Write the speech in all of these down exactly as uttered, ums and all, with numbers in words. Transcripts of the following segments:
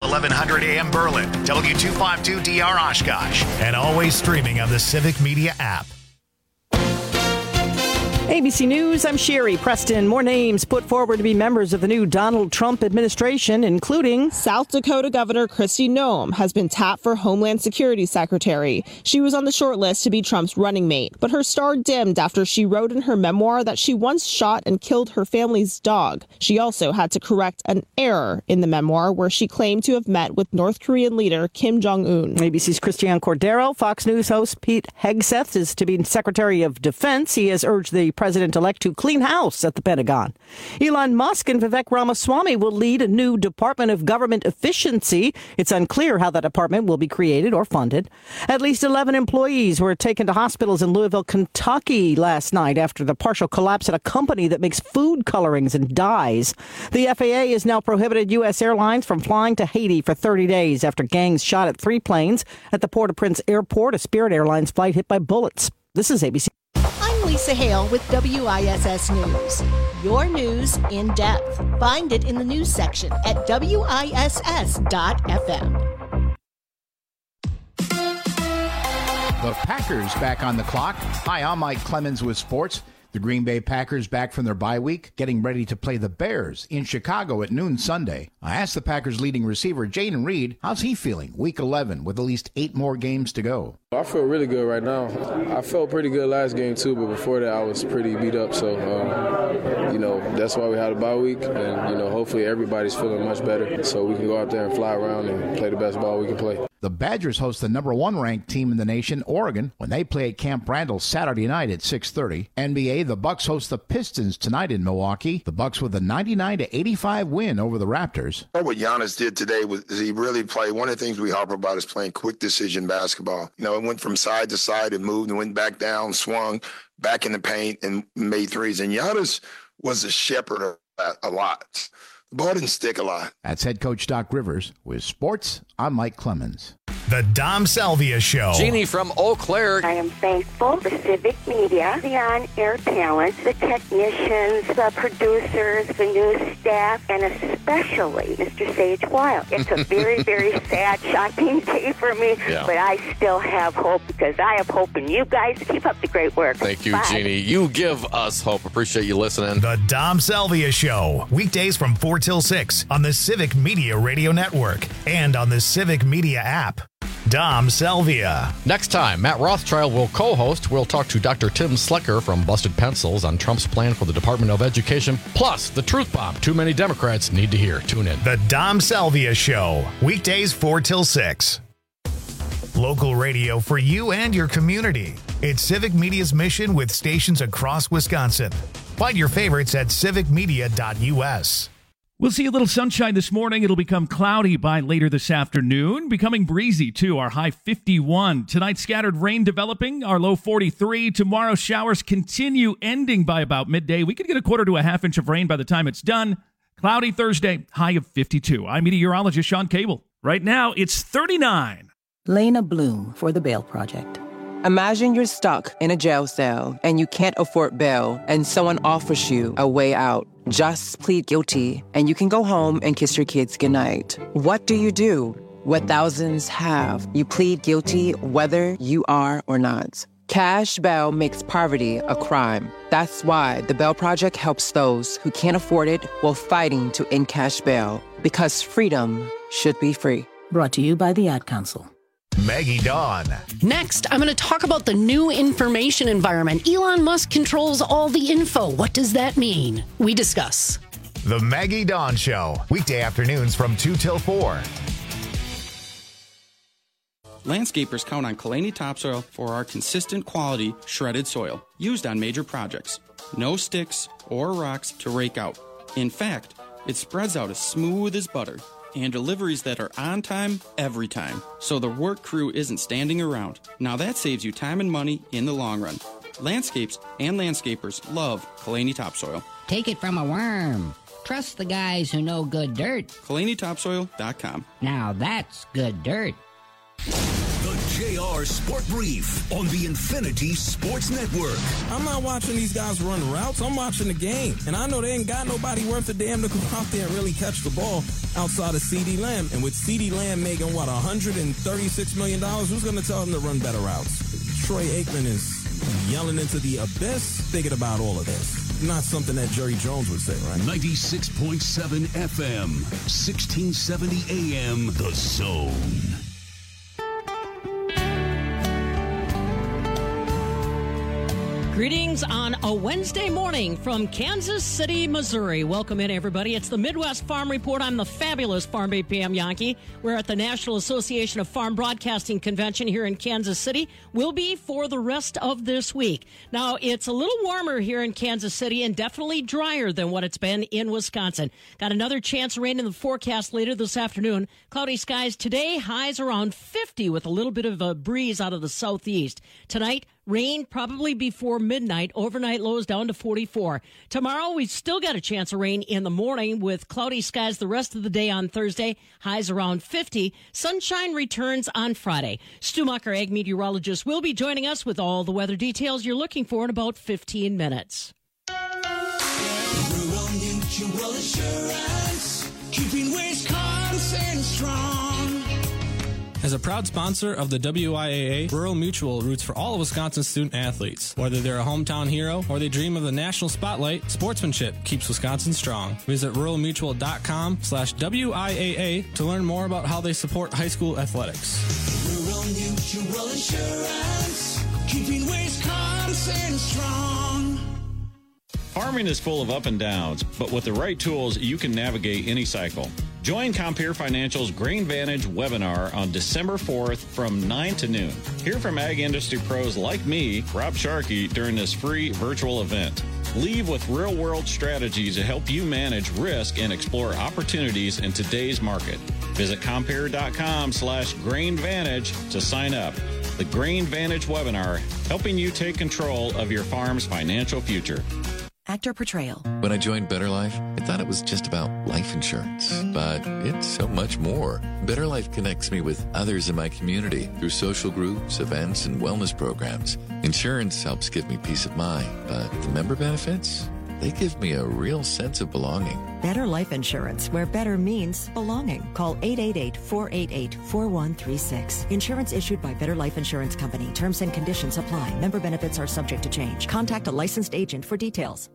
eleven hundred A M Berlin, W two fifty-two D R Oshkosh, and always streaming on the Civic Media app. A B C News, I'm Sherry Preston. More names put forward to be members of the new Donald Trump administration, including South Dakota Governor Kristi Noem has been tapped for Homeland Security Secretary. She was on the short list to be Trump's running mate, but her star dimmed after she wrote in her memoir that she once shot and killed her family's dog. She also had to correct an error in the memoir where she claimed to have met with North Korean leader Kim Jong-un. A B C's Christiane Cordero. Fox News host Pete Hegseth is to be Secretary of Defense. He has urged the president-elect to clean house at the Pentagon. Elon Musk and Vivek Ramaswamy will lead a new Department of Government Efficiency. It's unclear how that department will be created or funded. At least eleven employees were taken to hospitals in Louisville, Kentucky last night after the partial collapse at a company that makes food colorings and dyes. The F A A has now prohibited U S airlines from flying to Haiti for thirty days after gangs shot at three planes at the Port-au-Prince airport, a Spirit Airlines flight hit by bullets. This is A B C. I'm Lisa Hale with W I S S News. Your news in depth. Find it in the news section at W I S S dot F M. The Packers back on the clock. Hi, I'm Mike Clemens with sports. The Green Bay Packers back from their bye week, getting ready to play the Bears in Chicago at noon Sunday. I asked the Packers leading receiver, Jaden Reed, how's he feeling week eleven with at least eight more games to go? I feel really good right now. I felt pretty good last game too, but before that I was pretty beat up. So, um, you know, that's why we had a bye week. And, you know, hopefully everybody's feeling much better so we can go out there and fly around and play the best ball we can play. The Badgers host the number one ranked team in the nation, Oregon, when they play at Camp Randall Saturday night at six thirty. N B A, the Bucks host the Pistons tonight in Milwaukee. The Bucks with a ninety-nine to eighty-five win over the Raptors. What Giannis did today was he really played. One of the things we harp about is playing quick decision basketball. You know, it went from side to side and moved and went back down, swung back in the paint and made threes. And Giannis was a shepherd of that a lot. The ball didn't stick a lot. That's head coach Doc Rivers. With sports, I'm Mike Clemens. The Dom Salvia Show. Jeannie from Eau Claire. I am thankful for Civic Media, the on-air talent, the technicians, the producers, the news staff, and especially Mister Sage Wild. It's a very, very sad, shocking day for me, yeah. But I still have hope because I have hope in you guys. Keep up the great work. Thank you, Bye. Jeannie. You give us hope. Appreciate you listening. The Dom Salvia Show. Weekdays from four till six on the Civic Media Radio Network and on the Civic Media app. Dom Salvia. Next time, Matt Rothschild will co-host. We'll talk to Doctor Tim Slecker from Busted Pencils on Trump's plan for the Department of Education, plus the truth bomb too many Democrats need to hear. Tune in. The Dom Salvia Show. Weekdays four till six. Local radio for you and your community. It's Civic Media's mission with stations across Wisconsin. Find your favorites at civic media dot U S. We'll see a little sunshine this morning. It'll become cloudy by later this afternoon, becoming breezy too. Our high fifty-one. Tonight, scattered rain developing, our low forty-three. Tomorrow, showers continue, ending by about midday. We could get a quarter to a half inch of rain by the time it's done. Cloudy Thursday, high of fifty-two. I'm meteorologist Sean Cable. Right now, it's thirty-nine. Lena Bloom for the Bail Project. Imagine you're stuck in a jail cell and you can't afford bail and someone offers you a way out. Just plead guilty and you can go home and kiss your kids goodnight. What do you do? What thousands have. You plead guilty whether you are or not. Cash bail makes poverty a crime. That's why the Bail Project helps those who can't afford it while fighting to end cash bail. Because freedom should be free. Brought to you by the Ad Council. Maggie Dawn. Next, I'm going to talk about the new information environment. Elon Musk controls all the info. What does that mean? We discuss. The Maggie Dawn Show. Weekday afternoons from two till four. Landscapers count on Kalani Topsoil for our consistent quality shredded soil used on major projects. No sticks or rocks to rake out. In fact, it spreads out as smooth as butter. And deliveries that are on time every time, so the work crew isn't standing around. Now that saves you time and money in the long run. Landscapes and landscapers love Kalani Topsoil. Take it from a worm. Trust the guys who know good dirt. Kalani Topsoil dot com. Now that's good dirt. The J R Sport Brief on the Infinity Sports Network. I'm not watching these guys run routes. I'm watching the game. And I know they ain't got nobody worth a damn to come out there and really catch the ball outside of CeeDee Lamb. And with CeeDee Lamb making, what, one hundred thirty-six million dollars, who's going to tell him to run better routes? Troy Aikman is yelling into the abyss, thinking about all of this. Not something that Jerry Jones would say, right? ninety-six point seven F M, sixteen seventy A M, The Zone. Greetings on a Wednesday morning from Kansas City, Missouri. Welcome in, everybody. It's the Midwest Farm Report. I'm the fabulous Farm Babe Pam Yankee. We're at the National Association of Farm Broadcasting Convention here in Kansas City. We'll be for the rest of this week. Now, it's a little warmer here in Kansas City and definitely drier than what it's been in Wisconsin. Got another chance of rain in the forecast later this afternoon. Cloudy skies today, highs around fifty with a little bit of a breeze out of the southeast. Tonight, rain probably before midnight. Overnight lows down to forty-four. Tomorrow, we've still got a chance of rain in the morning with cloudy skies the rest of the day on Thursday. Highs around fifty. Sunshine returns on Friday. Stu Mucker, ag meteorologist, will be joining us with all the weather details you're looking for in about fifteen minutes. Rural Mutual Insurance, keeping Wisconsin strong. As a proud sponsor of the W I A A, Rural Mutual roots for all of Wisconsin's student athletes. Whether they're a hometown hero or they dream of the national spotlight, sportsmanship keeps Wisconsin strong. Visit ruralmutual.com slash WIAA to learn more about how they support high school athletics. Rural Mutual Insurance, keeping Wisconsin strong. Farming is full of up and downs, but with the right tools, you can navigate any cycle. Join Compeer Financial's Grain Vantage webinar on December fourth from nine to noon. Hear from ag industry pros like me, Rob Sharkey, during this free virtual event. Leave with real-world strategies to help you manage risk and explore opportunities in today's market. Visit Compeer.com slash Grain Vantage to sign up. The Grain Vantage webinar, helping you take control of your farm's financial future. Actor portrayal. When I joined Better Life, I thought it was just about life insurance, but it's so much more. Better Life connects me with others in my community through social groups, events, and wellness programs. Insurance helps give me peace of mind, but the member benefits, they give me a real sense of belonging. Better Life Insurance, where better means belonging. Call eight eight eight, four eight eight, four one three six. Insurance issued by Better Life Insurance Company. Terms and conditions apply. Member benefits are subject to change. Contact a licensed agent for details.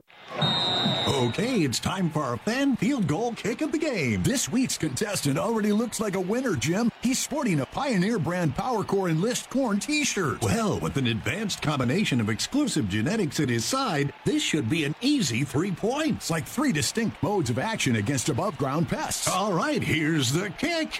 Okay, it's time for our fan field goal kick of the game. This week's contestant already looks like a winner, Jim. He's sporting a Pioneer brand PowerCore Enlist Corn t-shirt. Well, with an advanced combination of exclusive genetics at his side, this should be an easy three points, like three distinct modes of action against above ground pests. All right, here's the kick.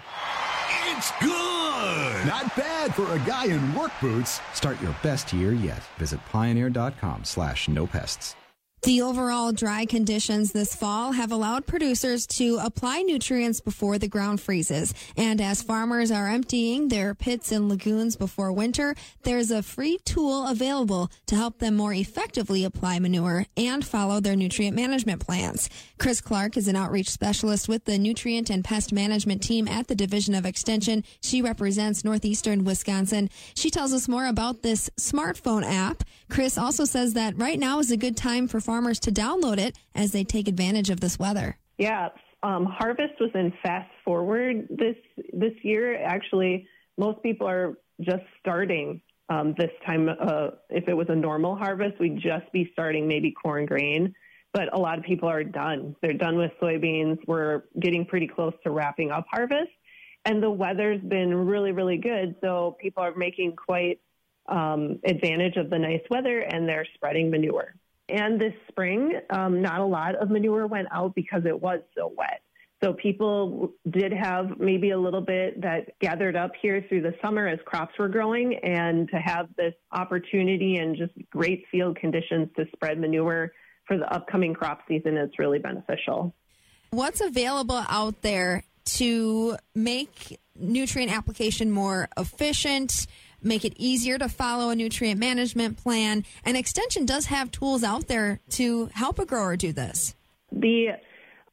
It's good! Not bad for a guy in work boots. Start your best year yet. Visit pioneer.com slash no pests. The overall dry conditions this fall have allowed producers to apply nutrients before the ground freezes. And as farmers are emptying their pits and lagoons before winter, there's a free tool available to help them more effectively apply manure and follow their nutrient management plans. Chris Clark is an outreach specialist with the Nutrient and Pest Management team at the Division of Extension. She represents northeastern Wisconsin. She tells us more about this smartphone app. Chris also says that right now is a good time for farmers to download it as they take advantage of this weather. Yeah, um, harvest was in fast forward this this year. Actually, most people are just starting um, this time. Uh, if it was a normal harvest, we'd just be starting maybe corn grain. But a lot of people are done. They're done with soybeans. We're getting pretty close to wrapping up harvest. And the weather's been really, really good. So people are making quite um, advantage of the nice weather, and they're spreading manure. And this spring, um, not a lot of manure went out because it was so wet. So people did have maybe a little bit that gathered up here through the summer as crops were growing, and to have this opportunity and just great field conditions to spread manure for the upcoming crop season is really beneficial. What's available out there to make nutrient application more efficient, make it easier to follow a nutrient management plan? And Extension does have tools out there to help a grower do this. The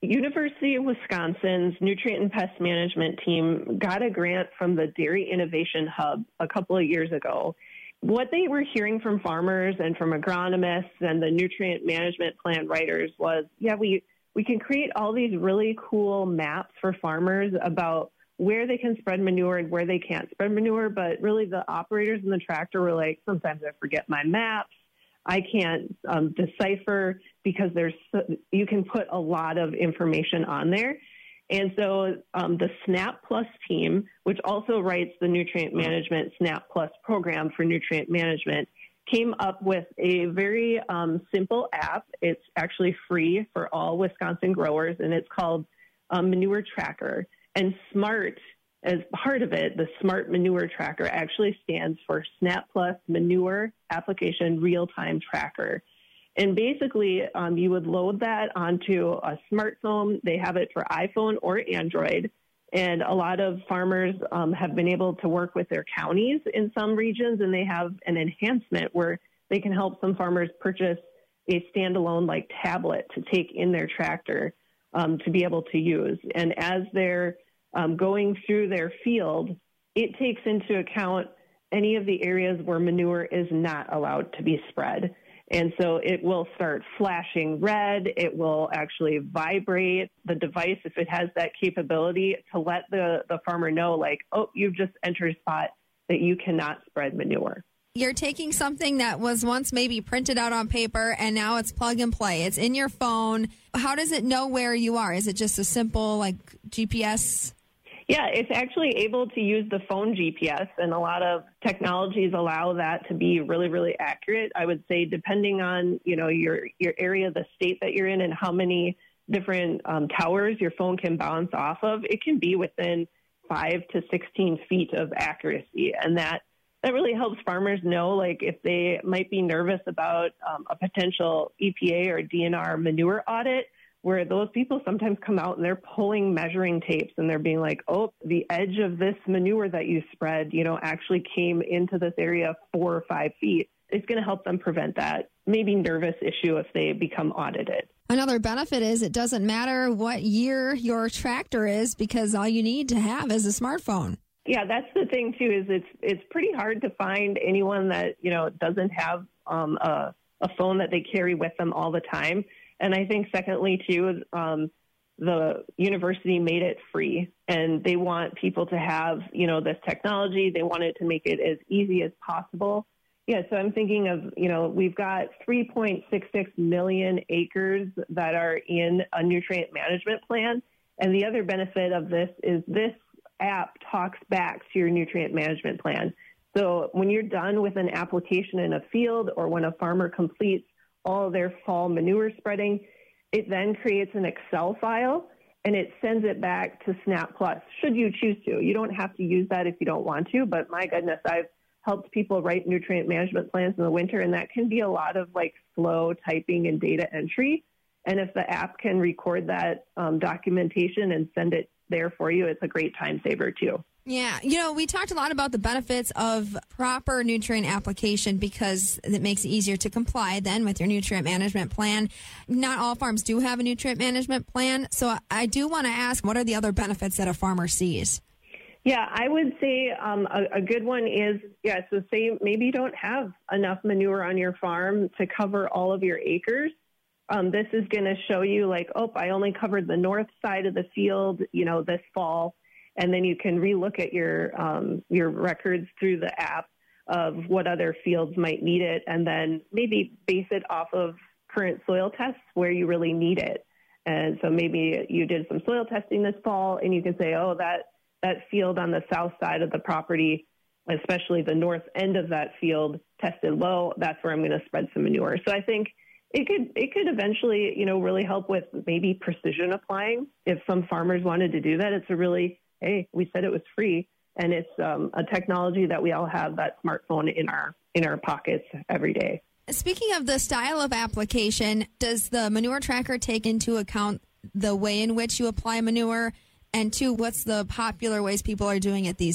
University of Wisconsin's Nutrient and Pest Management team got a grant from the Dairy Innovation Hub a couple of years ago. What they were hearing from farmers and from agronomists and the nutrient management plan writers was, yeah, we, we can create all these really cool maps for farmers about where they can spread manure and where they can't spread manure. But really the operators in the tractor were like, sometimes I forget my maps. I can't um, decipher because there's you can put a lot of information on there. And so um, the SNAP Plus team, which also writes the Nutrient Management SNAP Plus program for nutrient management, came up with a very um, simple app. It's actually free for all Wisconsin growers, and it's called um, Manure Tracker. And SMART, as part of it, the SMART Manure Tracker actually stands for SNAP Plus Manure Application Real-Time Tracker. And basically, um, you would load that onto a smartphone. They have it for iPhone or Android. And a lot of farmers um, have been able to work with their counties in some regions, and they have an enhancement where they can help some farmers purchase a standalone like tablet to take in their tractor um, to be able to use. And as they're um, going through their field, it takes into account any of the areas where manure is not allowed to be spread. And so it will start flashing red. It will actually vibrate the device if it has that capability to let the, the farmer know, like, oh, you've just entered a spot that you cannot spread manure. You're taking something that was once maybe printed out on paper and now it's plug and play. It's in your phone. How does it know where you are? Is it just a simple like G P S? Yeah, it's actually able to use the phone G P S, and a lot of technologies allow that to be really, really accurate. I would say depending on, you know, your, your area, the state that you're in, and how many different um, towers your phone can bounce off of, it can be within five to sixteen feet of accuracy. And that, that really helps farmers know, like, if they might be nervous about um, a potential E P A or D N R manure audit, where those people sometimes come out and they're pulling measuring tapes and they're being like, oh, the edge of this manure that you spread, you know, actually came into this area four or five feet. It's going to help them prevent that maybe nervous issue if they become audited. Another benefit is it doesn't matter what year your tractor is because all you need to have is a smartphone. Yeah, that's the thing, too, is it's it's pretty hard to find anyone that, you know, doesn't have um, a, a phone that they carry with them all the time. And I think, secondly, too, um, the university made it free, and they want people to have, you know, this technology. They want it to make it as easy as possible. Yeah, so I'm thinking of, you know, we've got three point six six million acres that are in a nutrient management plan. And the other benefit of this is this app talks back to your nutrient management plan. So when you're done with an application in a field, or when a farmer completes all their fall manure spreading, it then creates an Excel file and it sends it back to SNAP Plus, should you choose to. You don't have to use that if you don't want to, but my goodness, I've helped people write nutrient management plans in the winter, and that can be a lot of like slow typing and data entry. And if the app can record that um, documentation and send it there for you, it's a great time saver too. Yeah, you know, we talked a lot about the benefits of proper nutrient application because it makes it easier to comply then with your nutrient management plan. Not all farms do have a nutrient management plan, so I do want to ask, what are the other benefits that a farmer sees? Yeah, I would say um, a, a good one is, yeah, so say maybe you don't have enough manure on your farm to cover all of your acres. Um, this is going to show you like, oh, I only covered the north side of the field, you know, this fall. And then you can relook at your um, your records through the app of what other fields might need it, and then maybe base it off of current soil tests where you really need it. And so maybe you did some soil testing this fall, and you can say, oh, that, that field on the south side of the property, especially the north end of that field, tested low. That's where I'm going to spread some manure. So I think it could it could eventually, you know, really help with maybe precision applying. If some farmers wanted to do that, it's a really hey, we said it was free, and it's um, a technology that we all have, that smartphone in our in our pockets every day. Speaking of the style of application, does the manure tracker take into account the way in which you apply manure? And two, what's the popular ways people are doing it these days?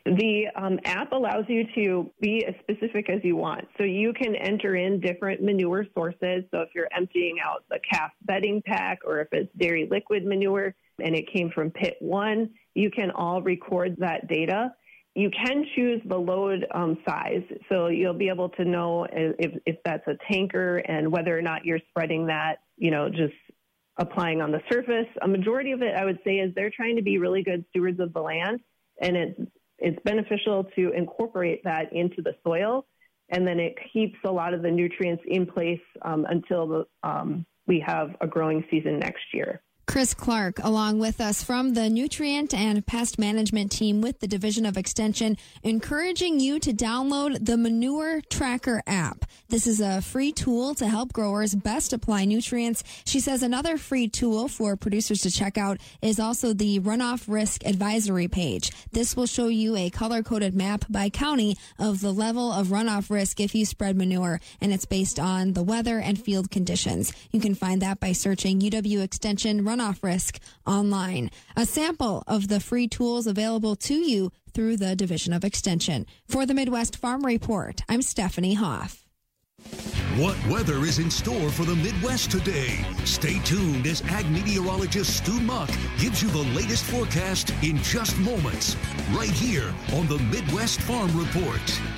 The um, app allows you to be as specific as you want. So you can enter in different manure sources. So if you're emptying out the calf bedding pack, or if it's dairy liquid manure and it came from pit one, you can all record that data. You can choose the load um, size, so you'll be able to know if, if that's a tanker and whether or not you're spreading that, you know, just applying on the surface. A majority of it, I would say, is they're trying to be really good stewards of the land, and it's it's beneficial to incorporate that into the soil, and then it keeps a lot of the nutrients in place um, until the, um, we have a growing season next year. Chris Clark, along with us from the Nutrient and Pest Management team with the Division of Extension, encouraging you to download the Manure Tracker app. This is a free tool to help growers best apply nutrients. She says another free tool for producers to check out is also the Runoff Risk Advisory page. This will show you a color-coded map by county of the level of runoff risk if you spread manure, and it's based on the weather and field conditions. You can find that by searching U W Extension Runoff Risk online. A sample of the free tools available to you through the Division of Extension. For the Midwest Farm Report, I'm Stephanie Hoff. What weather is in store for the Midwest today? Stay tuned as ag meteorologist Stu Muck gives you the latest forecast in just moments, right here on the Midwest Farm Report.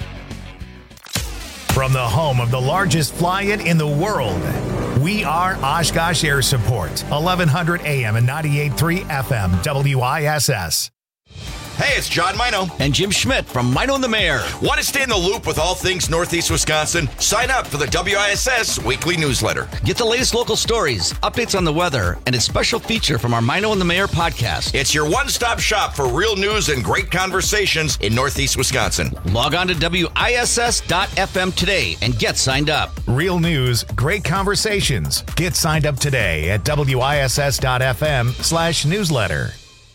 From the home of the largest fly-in in the world, we are Oshkosh Air Support, eleven hundred A M and ninety-eight point three F M, W I S S. Hey, it's John Mino. And Jim Schmidt from Mino and the Mayor. Want to stay in the loop with all things Northeast Wisconsin? Sign up for the W I S S weekly newsletter. Get the latest local stories, updates on the weather, and a special feature from our Mino and the Mayor podcast. It's your one-stop shop for real news and great conversations in Northeast Wisconsin. Log on to W I S S dot F M today and get signed up. Real news, great conversations. Get signed up today at W I S S dot F M slash newsletter.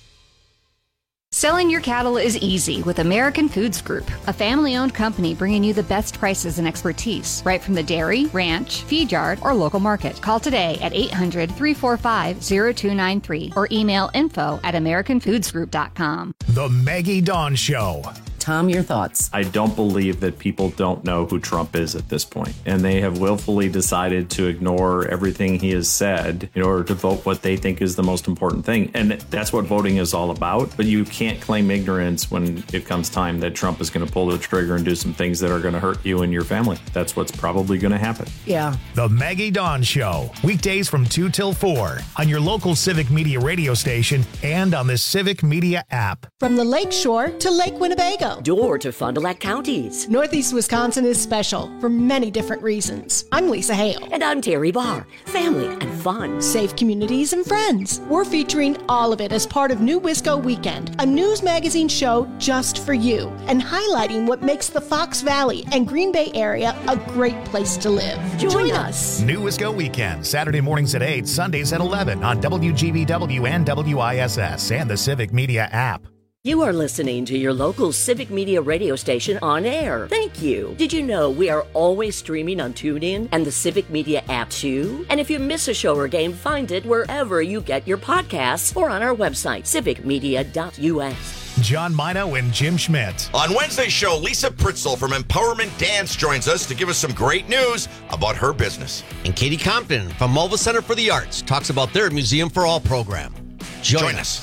Selling your cattle is easy with American Foods Group, a family-owned company bringing you the best prices and expertise right from the dairy, ranch, feed yard, or local market. Call today at eight hundred, three four five, zero two nine three or email info at american foods group dot com. The Maggie Dawn Show. Tom, your thoughts? I don't believe that people don't know who Trump is at this point, and they have willfully decided to ignore everything he has said in order to vote what they think is the most important thing. And that's what voting is all about. But you can't claim ignorance when it comes time that Trump is going to pull the trigger and do some things that are going to hurt you and your family. That's what's probably going to happen. Yeah. The Maggie Dawn Show, weekdays from two till four on your local Civic Media radio station and on the Civic Media app. From the Lake Shore to Lake Winnebago. Door to Fond du Lac counties. Northeast Wisconsin is special for many different reasons. I'm Lisa Hale. And I'm Terry Barr. Family and fun. Safe communities and friends. We're featuring all of it as part of New Wisco Weekend, a news magazine show just for you, and highlighting what makes the Fox Valley and Green Bay area a great place to live. Join, Join us. New Wisco Weekend, Saturday mornings at eight, Sundays at eleven on W G B W and W I S S and the Civic Media app. You are listening to your local Civic Media radio station on air. Thank you. Did you know we are always streaming on TuneIn and the Civic Media app too? And if you miss a show or game, find it wherever you get your podcasts or on our website, civic media dot U S. John Mino and Jim Schmidt. On Wednesday's show, Lisa Pritzel from Empowerment Dance joins us to give us some great news about her business. And Katie Compton from Mulva Center for the Arts talks about their Museum for All program. Join, Join us. us.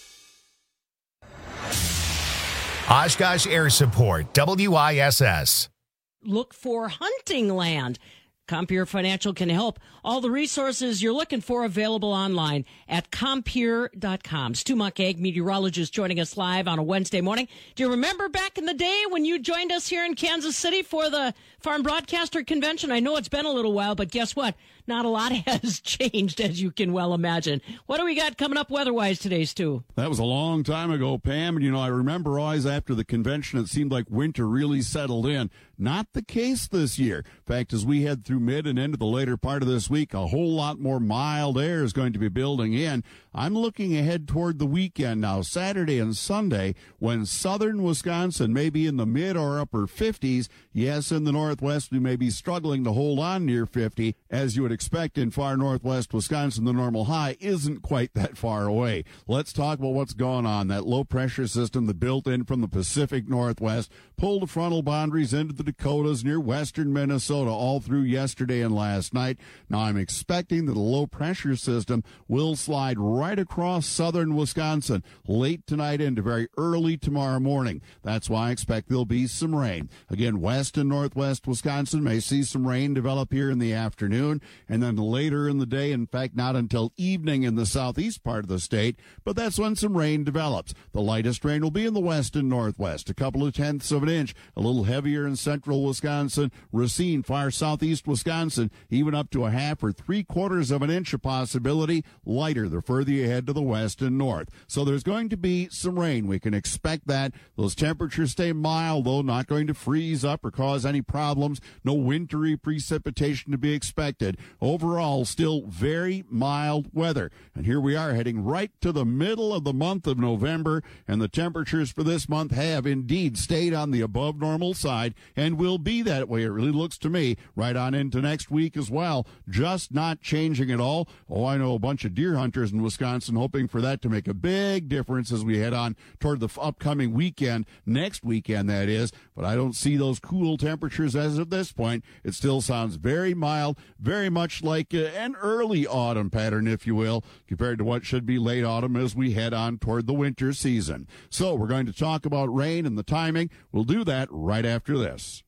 Oshkosh Air Support, W I S S. Look for hunting land. Compeer Financial can help. All the resources you're looking for available online at compeer dot com. Stu Muck, ag meteorologist, joining us live on a Wednesday morning. Do you remember back in the day when you joined us here in Kansas City for the Farm Broadcaster Convention? I know it's been a little while, but guess what? Not a lot has changed, as you can well imagine. What do we got coming up weather-wise today, Stu? That was a long time ago, Pam. And, you know, I remember always after the convention, it seemed like winter really settled in. Not the case this year. In fact, as we head through mid and into the later part of this week, a whole lot more mild air is going to be building in. I'm looking ahead toward the weekend now, Saturday and Sunday, when southern Wisconsin may be in the mid or upper fifties. Yes, in the northwest, we may be struggling to hold on near fifty, as you would expect in far northwest Wisconsin, the normal high isn't quite that far away. Let's talk about what's going on. That low-pressure system that built in from the Pacific Northwest pulled the frontal boundaries into the Dakotas near western Minnesota all through yesterday and last night. Now, I'm expecting that the low-pressure system will slide right across southern Wisconsin late tonight into very early tomorrow morning. That's why I expect there'll be some rain. Again, west and northwest Wisconsin may see some rain develop here in the afternoon, and then later in the day, in fact, not until evening in the southeast part of the state, but that's when some rain develops. The lightest rain will be in the west and northwest, a couple of tenths of an inch, a little heavier in central Wisconsin, Racine, far southeast Wisconsin, even up to a half or three quarters of an inch of possibility, lighter the further you head to the west and north. So there's going to be some rain. We can expect that. Those temperatures stay mild, though, not going to freeze up or cause any problems. No wintry precipitation to be expected. Overall, still very mild weather. And here we are heading right to the middle of the month of November, and the temperatures for this month have indeed stayed on the above normal side and will be that way. It really looks to me right on into next week as well, just not changing at all. Oh, I know a bunch of deer hunters in Wisconsin hoping for that to make a big difference as we head on toward the upcoming weekend, next weekend that is, but I don't see those cool temperatures as of this point. It still sounds very mild, very much like uh, an early autumn pattern, if you will, compared to what should be late autumn as we head on toward the winter season. So we're going to talk about rain and the timing. We'll do that right after this.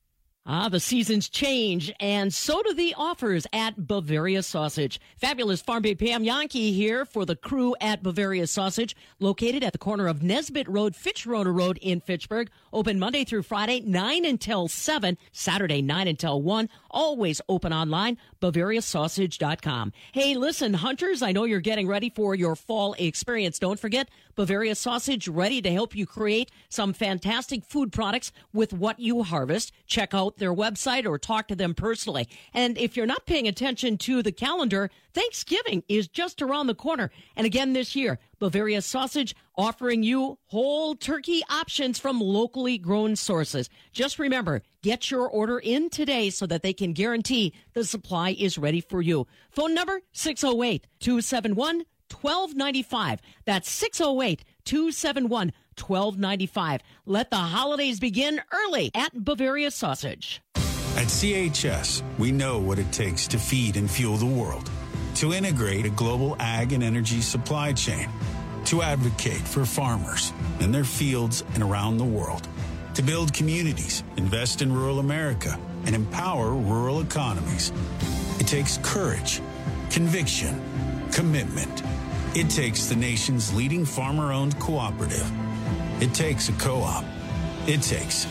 Ah, the seasons change, and so do the offers at Bavaria Sausage. Fabulous Farm Bay Pam Yankee here for the crew at Bavaria Sausage, located at the corner of Nesbitt Road, Fitchroder Road in Fitchburg. Open Monday through Friday, nine until seven, Saturday, nine until one. Always open online, Bavaria Sausage dot com. Hey, listen, hunters, I know you're getting ready for your fall experience. Don't forget, Bavaria Sausage, ready to help you create some fantastic food products with what you harvest. Check out their website or talk to them personally. And if you're not paying attention to the calendar, Thanksgiving is just around the corner. And again this year, Bavaria Sausage offering you whole turkey options from locally grown sources. Just remember, get your order in today so that they can guarantee the supply is ready for you. Phone number six oh eight, two seven one, one two nine five. That's six oh eight, two seven one, one two nine five. Let the holidays begin early at Bavaria Sausage. At C H S, we know what it takes to feed and fuel the world, to integrate a global ag and energy supply chain, to advocate for farmers in their fields and around the world, to build communities, invest in rural America, and empower rural economies. It takes courage, conviction, commitment. It takes the nation's leading farmer-owned cooperative. It takes a co-op. It takes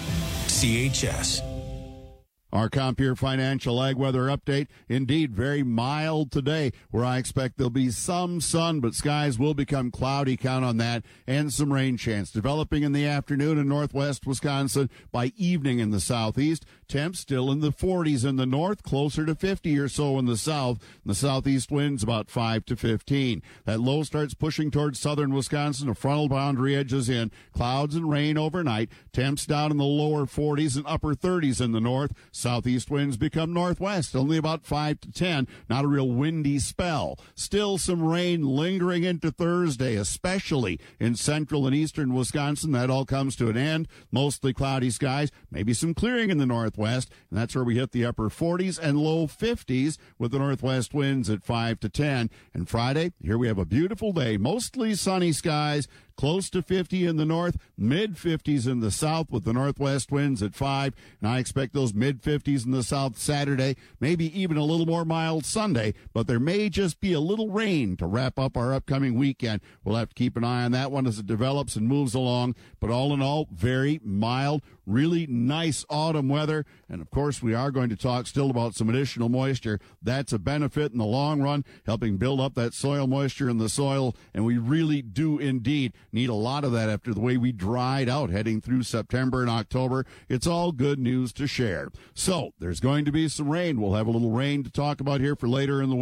C H S. Our Compeer Financial Ag Weather Update, indeed very mild today, where I expect there'll be some sun, but skies will become cloudy, count on that, and some rain chance. Developing in the afternoon in northwest Wisconsin, by evening in the southeast. Temps still in the forties in the north, closer to fifty or so in the south. In the southeast winds about five to fifteen. That low starts pushing towards southern Wisconsin. A frontal boundary edges in. Clouds and rain overnight. Temps down in the lower forties and upper thirties in the north. Southeast winds become northwest, only about five to ten. Not a real windy spell. Still some rain lingering into Thursday, especially in central and eastern Wisconsin. That all comes to an end. Mostly cloudy skies, maybe some clearing in the northwest, and that's where we hit the upper forties and low fifties with the northwest winds at five to ten. And Friday, here we have a beautiful day, mostly sunny skies, close to fifty in the north, mid-fifties in the south with the northwest winds at five. And I expect those mid-fifties in the south Saturday, maybe even a little more mild Sunday, but there may just be a little rain to wrap up our upcoming weekend. We'll have to keep an eye on that one as it develops and moves along. But all in all, very mild, really nice autumn weather. And, of course, we are going to talk still about some additional moisture. That's a benefit in the long run, helping build up that soil moisture in the soil. And we really do indeed need a lot of that after the way we dried out heading through September and October. It's all good news to share. So there's going to be some rain. We'll have a little rain to talk about here for later in the week.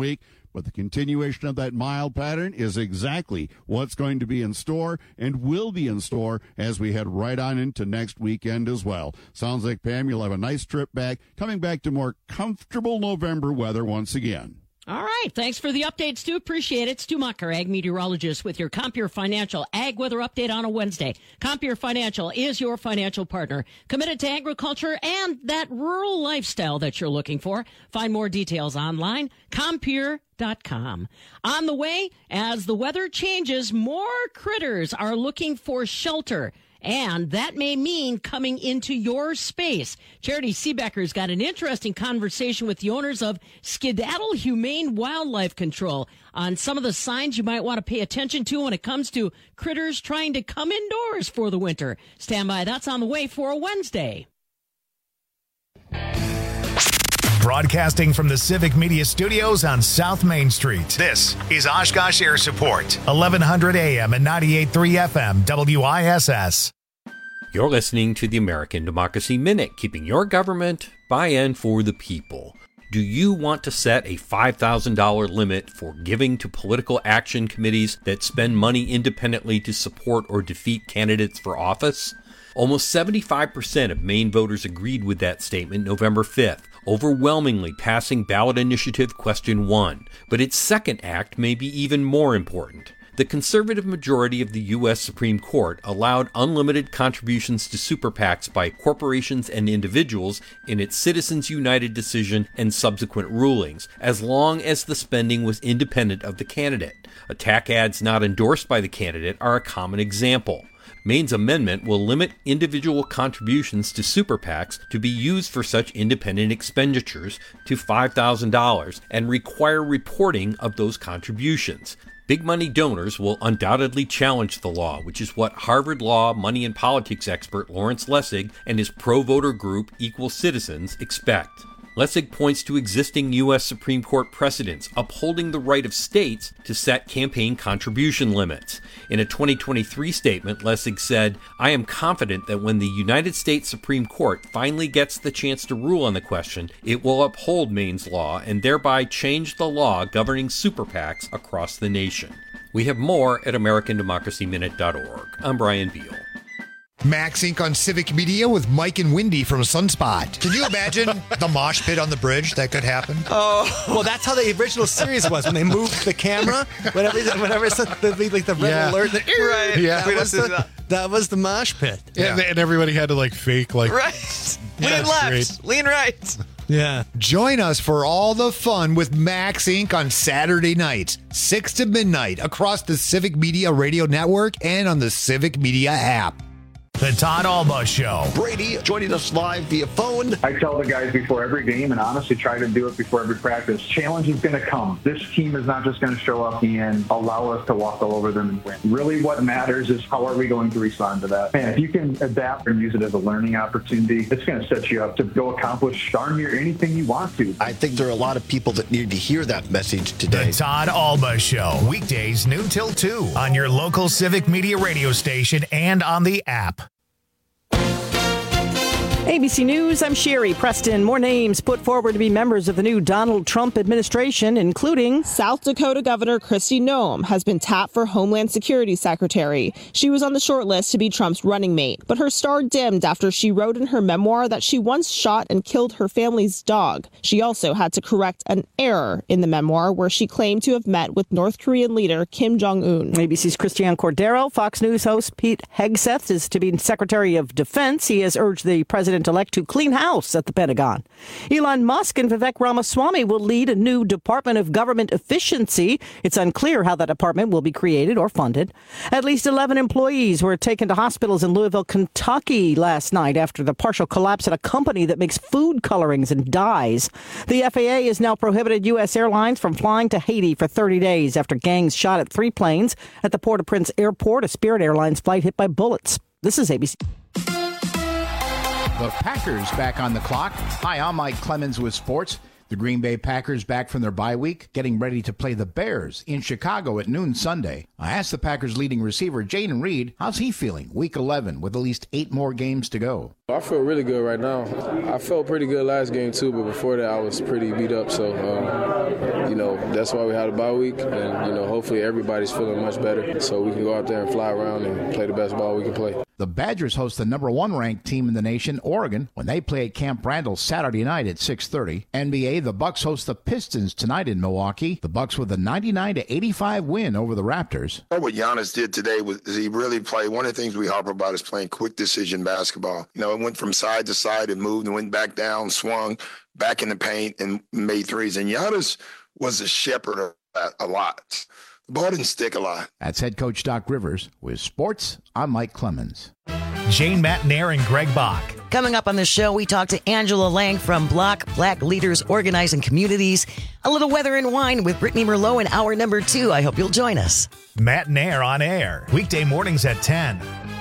but the continuation of that mild pattern is exactly what's going to be in store and will be in store as we head right on into next weekend as well. Sounds like, Pam, you'll have a nice trip back, coming back to more comfortable November weather once again. All right. Thanks for the update, Stu. Appreciate it. Stu Mucker, ag meteorologist with your Compeer Financial Ag Weather Update on a Wednesday. Compeer Financial is your financial partner, committed to agriculture and that rural lifestyle that you're looking for. Find more details online, compeer dot com. On the way, as the weather changes, more critters are looking for shelter. And that may mean coming into your space. Charity Seebecker's got an interesting conversation with the owners of Skedaddle Humane Wildlife Control on some of the signs you might want to pay attention to when it comes to critters trying to come indoors for the winter. Stand by. That's on the way for a Wednesday. Broadcasting from the Civic Media Studios on South Main Street. This is Oshkosh Air Support, eleven hundred A M and ninety-eight point three F M, W I S S. You're listening to the American Democracy Minute, keeping your government by and for the people. Do you want to set a five thousand dollars limit for giving to political action committees that spend money independently to support or defeat candidates for office? Almost seventy-five percent of Maine voters agreed with that statement November fifth, overwhelmingly passing ballot initiative question one. But its second act may be even more important. The conservative majority of the U S Supreme Court allowed unlimited contributions to super PACs by corporations and individuals in its Citizens United decision and subsequent rulings, as long as the spending was independent of the candidate. Attack ads not endorsed by the candidate are a common example. Maine's amendment will limit individual contributions to super PACs to be used for such independent expenditures to five thousand dollars and require reporting of those contributions. Big money donors will undoubtedly challenge the law, which is what Harvard Law money and politics expert Lawrence Lessig and his pro-voter group Equal Citizens expect. Lessig points to existing U S Supreme Court precedents upholding the right of states to set campaign contribution limits. In a twenty twenty-three statement, Lessig said, "I am confident that when the United States Supreme Court finally gets the chance to rule on the question, it will uphold Maine's law and thereby change the law governing super PACs across the nation." We have more at American Democracy Minute dot org. I'm Brian Beal. Max Incorporated on Civic Media with Mike and Wendy from Sunspot. Can you imagine the mosh pit on the bridge that could happen? Oh, well, that's how the original series was when they moved the camera. Whenever, whenever it's the, the, like the red Yeah. alert, the, Right. Yeah. that, was the, that was the mosh pit. Yeah. And, and everybody had to like fake like Right. Yeah, Lean left, great. lean right. Yeah. Join us for all the fun with Max Incorporated on Saturday nights, six to midnight, across the Civic Media Radio Network and on the Civic Media app. The Todd Alba Show. Brady joining us live via phone. I tell the guys before every game, and honestly try to do it before every practice, challenge is going to come. This team is not just going to show up and allow us to walk all over them and win. Really what matters is how are we going to respond to that. And if you can adapt and use it as a learning opportunity, it's going to set you up to go accomplish darn near anything you want to. I think there are a lot of people that need to hear that message today. The Todd Alba Show. Weekdays noon till two on your local Civic Media radio station and on the app. A B C News, I'm Sherry Preston. More names put forward to be members of the new Donald Trump administration, including South Dakota Governor Kristi Noem has been tapped for Homeland Security Secretary. She was on the short list to be Trump's running mate, but her star dimmed after she wrote in her memoir that she once shot and killed her family's dog. She also had to correct an error in the memoir where she claimed to have met with North Korean leader Kim Jong-un. A B C's Christiane Cordero. Fox News host Pete Hegseth is to be Secretary of Defense. He has urged the president elect to clean house at the Pentagon. Elon Musk and Vivek Ramaswamy will lead a new Department of Government Efficiency. It's unclear how that department will be created or funded. At least eleven employees were taken to hospitals in Louisville, Kentucky last night after the partial collapse at a company that makes food colorings and dyes. The F A A has now prohibited U S airlines from flying to Haiti for thirty days after gangs shot at three planes at the Port-au-Prince airport. A Spirit Airlines flight hit by bullets. This is A B C. The Packers back on the clock. Hi, I'm Mike Clemens with sports. The Green Bay Packers back from their bye week, getting ready to play the Bears in Chicago at noon Sunday. I asked the Packers leading receiver Jayden Reed, how's he feeling week eleven with at least eight more games to go? I feel really good right now. I felt pretty good last game too, but before that I was pretty beat up. So, um, you know, that's why we had a bye week, and you know, hopefully everybody's feeling much better, so we can go out there and fly around and play the best ball we can play. The Badgers host the number one ranked team in the nation, Oregon, when they play at Camp Randall Saturday night at six thirty. N B A, the Bucks host the Pistons tonight in Milwaukee. The Bucks with a ninety-nine to eighty-five win over the Raptors. What Giannis did today was he really played. One of the things we harp about is playing quick decision basketball. You know, it went from side to side and moved and went back down, swung back in the paint and made threes. And Giannis was a shepherd of that a lot. The ball didn't stick a lot. That's head coach Doc Rivers. With sports, I'm Mike Clemens. Jane Matnair and Greg Bach. Coming up on the show, we talk to Angela Lang from Block Black Leaders Organizing Communities. A little weather and wine with Brittany Merlot in hour number two. I hope you'll join us. Matnair on air, weekday mornings at ten.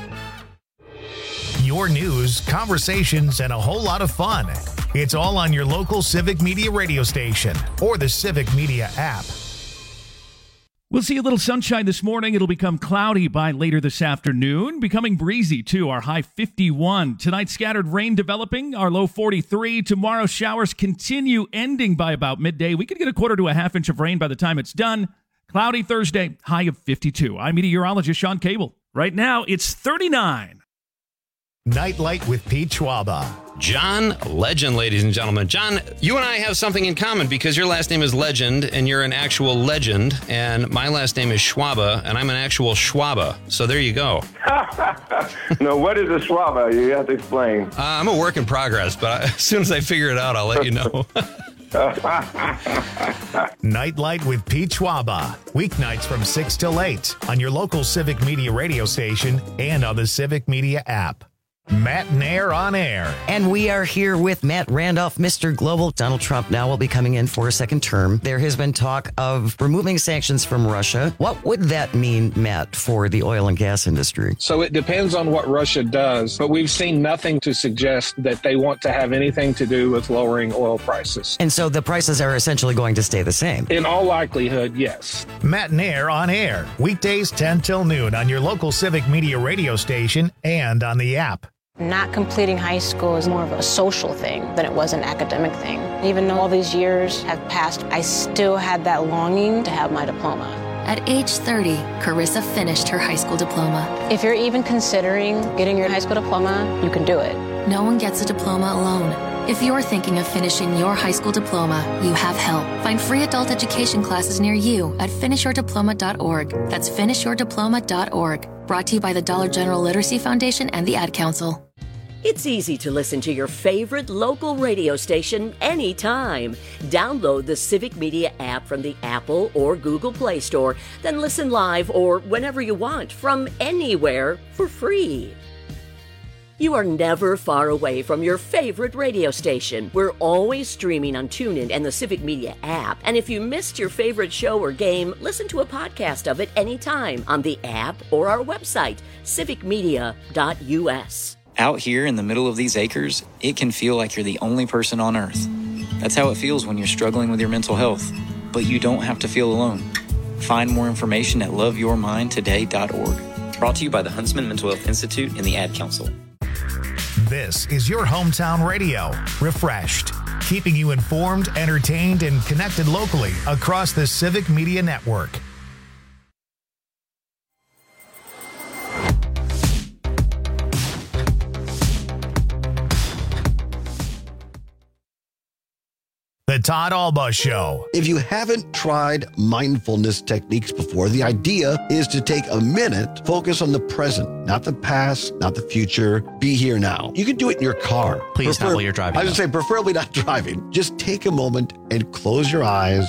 Your news, conversations, and a whole lot of fun. It's all on your local Civic Media radio station or the Civic Media app. We'll see a little sunshine this morning. It'll become cloudy by later this afternoon, becoming breezy too. Our high fifty-one. Tonight, scattered rain developing, our low forty-three. Tomorrow, showers continue, ending by about midday. We could get a quarter to a half inch of rain by the time it's done. Cloudy Thursday, high of fifty-two. I'm meteorologist Sean Cable. Right now, it's thirty-nine. Nightlight with Pete Schwaba. John Legend, ladies and gentlemen. John, you and I have something in common because your last name is Legend and you're an actual legend, and my last name is Schwaba and I'm an actual Schwaba. So there you go. No, what is a Schwaba? You have to explain. Uh, I'm a work in progress, but as soon as I figure it out, I'll let you know. Nightlight with Pete Schwaba. Weeknights from six till eight on your local Civic Media radio station and on the Civic Media app. Matt Nair on air. And we are here with Matt Randolph, Mister Global. Donald Trump now will be coming in for a second term. There has been talk of removing sanctions from Russia. What would that mean, Matt, for the oil and gas industry? So it depends on what Russia does, but we've seen nothing to suggest that they want to have anything to do with lowering oil prices. And so the prices are essentially going to stay the same? In all likelihood, yes. Matt Nair on air. Weekdays ten till noon on your local Civic Media radio station and on the app. Not completing high school is more of a social thing than it was an academic thing. Even though all these years have passed, I still had that longing to have my diploma. At age thirty, Carissa finished her high school diploma. If you're even considering getting your high school diploma, you can do it. No one gets a diploma alone. If you're thinking of finishing your high school diploma, you have help. Find free adult education classes near you at finish your diploma dot org. That's finish your diploma dot org. Brought to you by the Dollar General Literacy Foundation and the Ad Council. It's easy to listen to your favorite local radio station anytime. Download the Civic Media app from the Apple or Google Play Store, then listen live or whenever you want from anywhere for free. You are never far away from your favorite radio station. We're always streaming on TuneIn and the Civic Media app. And if you missed your favorite show or game, listen to a podcast of it anytime on the app or our website, civic media dot u s. Out here in the middle of these acres, it can feel like you're the only person on Earth. That's how it feels when you're struggling with your mental health. But you don't have to feel alone. Find more information at love your mind today dot org. Brought to you by the Huntsman Mental Health Institute and the Ad Council. This is your hometown radio, refreshed, keeping you informed, entertained, and connected locally across the Civic Media Network. The Todd Alba Show. If you haven't tried mindfulness techniques before, the idea is to take a minute, focus on the present, not the past, not the future. Be here now. You can do it in your car. Please Prefer- not while you're driving. I would say preferably not driving. Just take a moment and close your eyes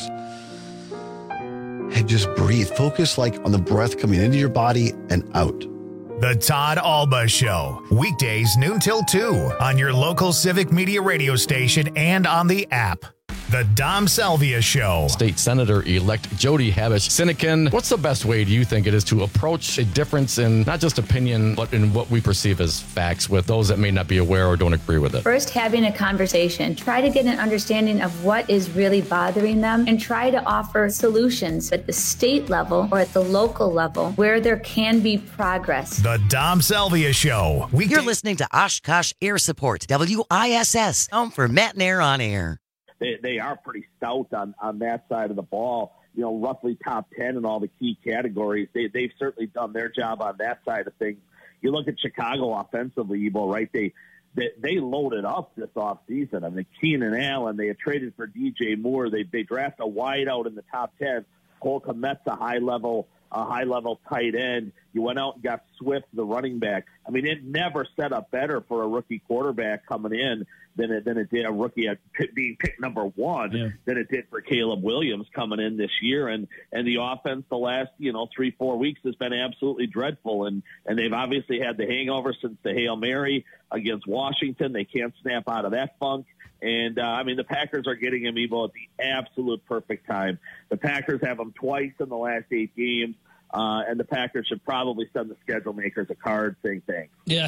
and just breathe. Focus like on the breath coming into your body and out. The Todd Alba Show. Weekdays noon till two on your local Civic Media radio station and on the app. The Dom Salvia Show. State Senator-elect Jody Habush-Sinekin, what's the best way, do you think, it is to approach a difference in not just opinion, but in what we perceive as facts with those that may not be aware or don't agree with it? First, having a conversation. Try to get an understanding of what is really bothering them and try to offer solutions at the state level or at the local level where there can be progress. The Dom Salvia Show. We You're listening to Oshkosh Air Support, W I S S, home for Matt and Air on Air. They, they are pretty stout on, on that side of the ball, you know, roughly top ten in all the key categories. They, they've certainly done their job on that side of things. You look at Chicago offensively, Evo, right? They They, they loaded up this offseason. I mean, Keenan Allen, they had traded for D J Moore. They they draft a wideout in the top ten. Cole Kmet's a high-level a high-level tight end. You went out and got Swift, the running back. I mean, it never set up better for a rookie quarterback coming in than it, than it did a rookie at being picked number one yeah. than it did for Caleb Williams coming in this year. And, and the offense the last, you know, three, four weeks has been absolutely dreadful. And, and they've obviously had the hangover since the Hail Mary against Washington. They can't snap out of that funk. And, uh, I mean, the Packers are getting him, Evo, at the absolute perfect time. The Packers have him twice in the last eight games. Uh, and the Packers should probably send the schedule makers a card saying thanks. Yeah.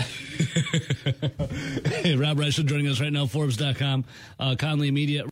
Hey, Rob Reischel joining us right now, Forbes dot com, uh, Conley Media.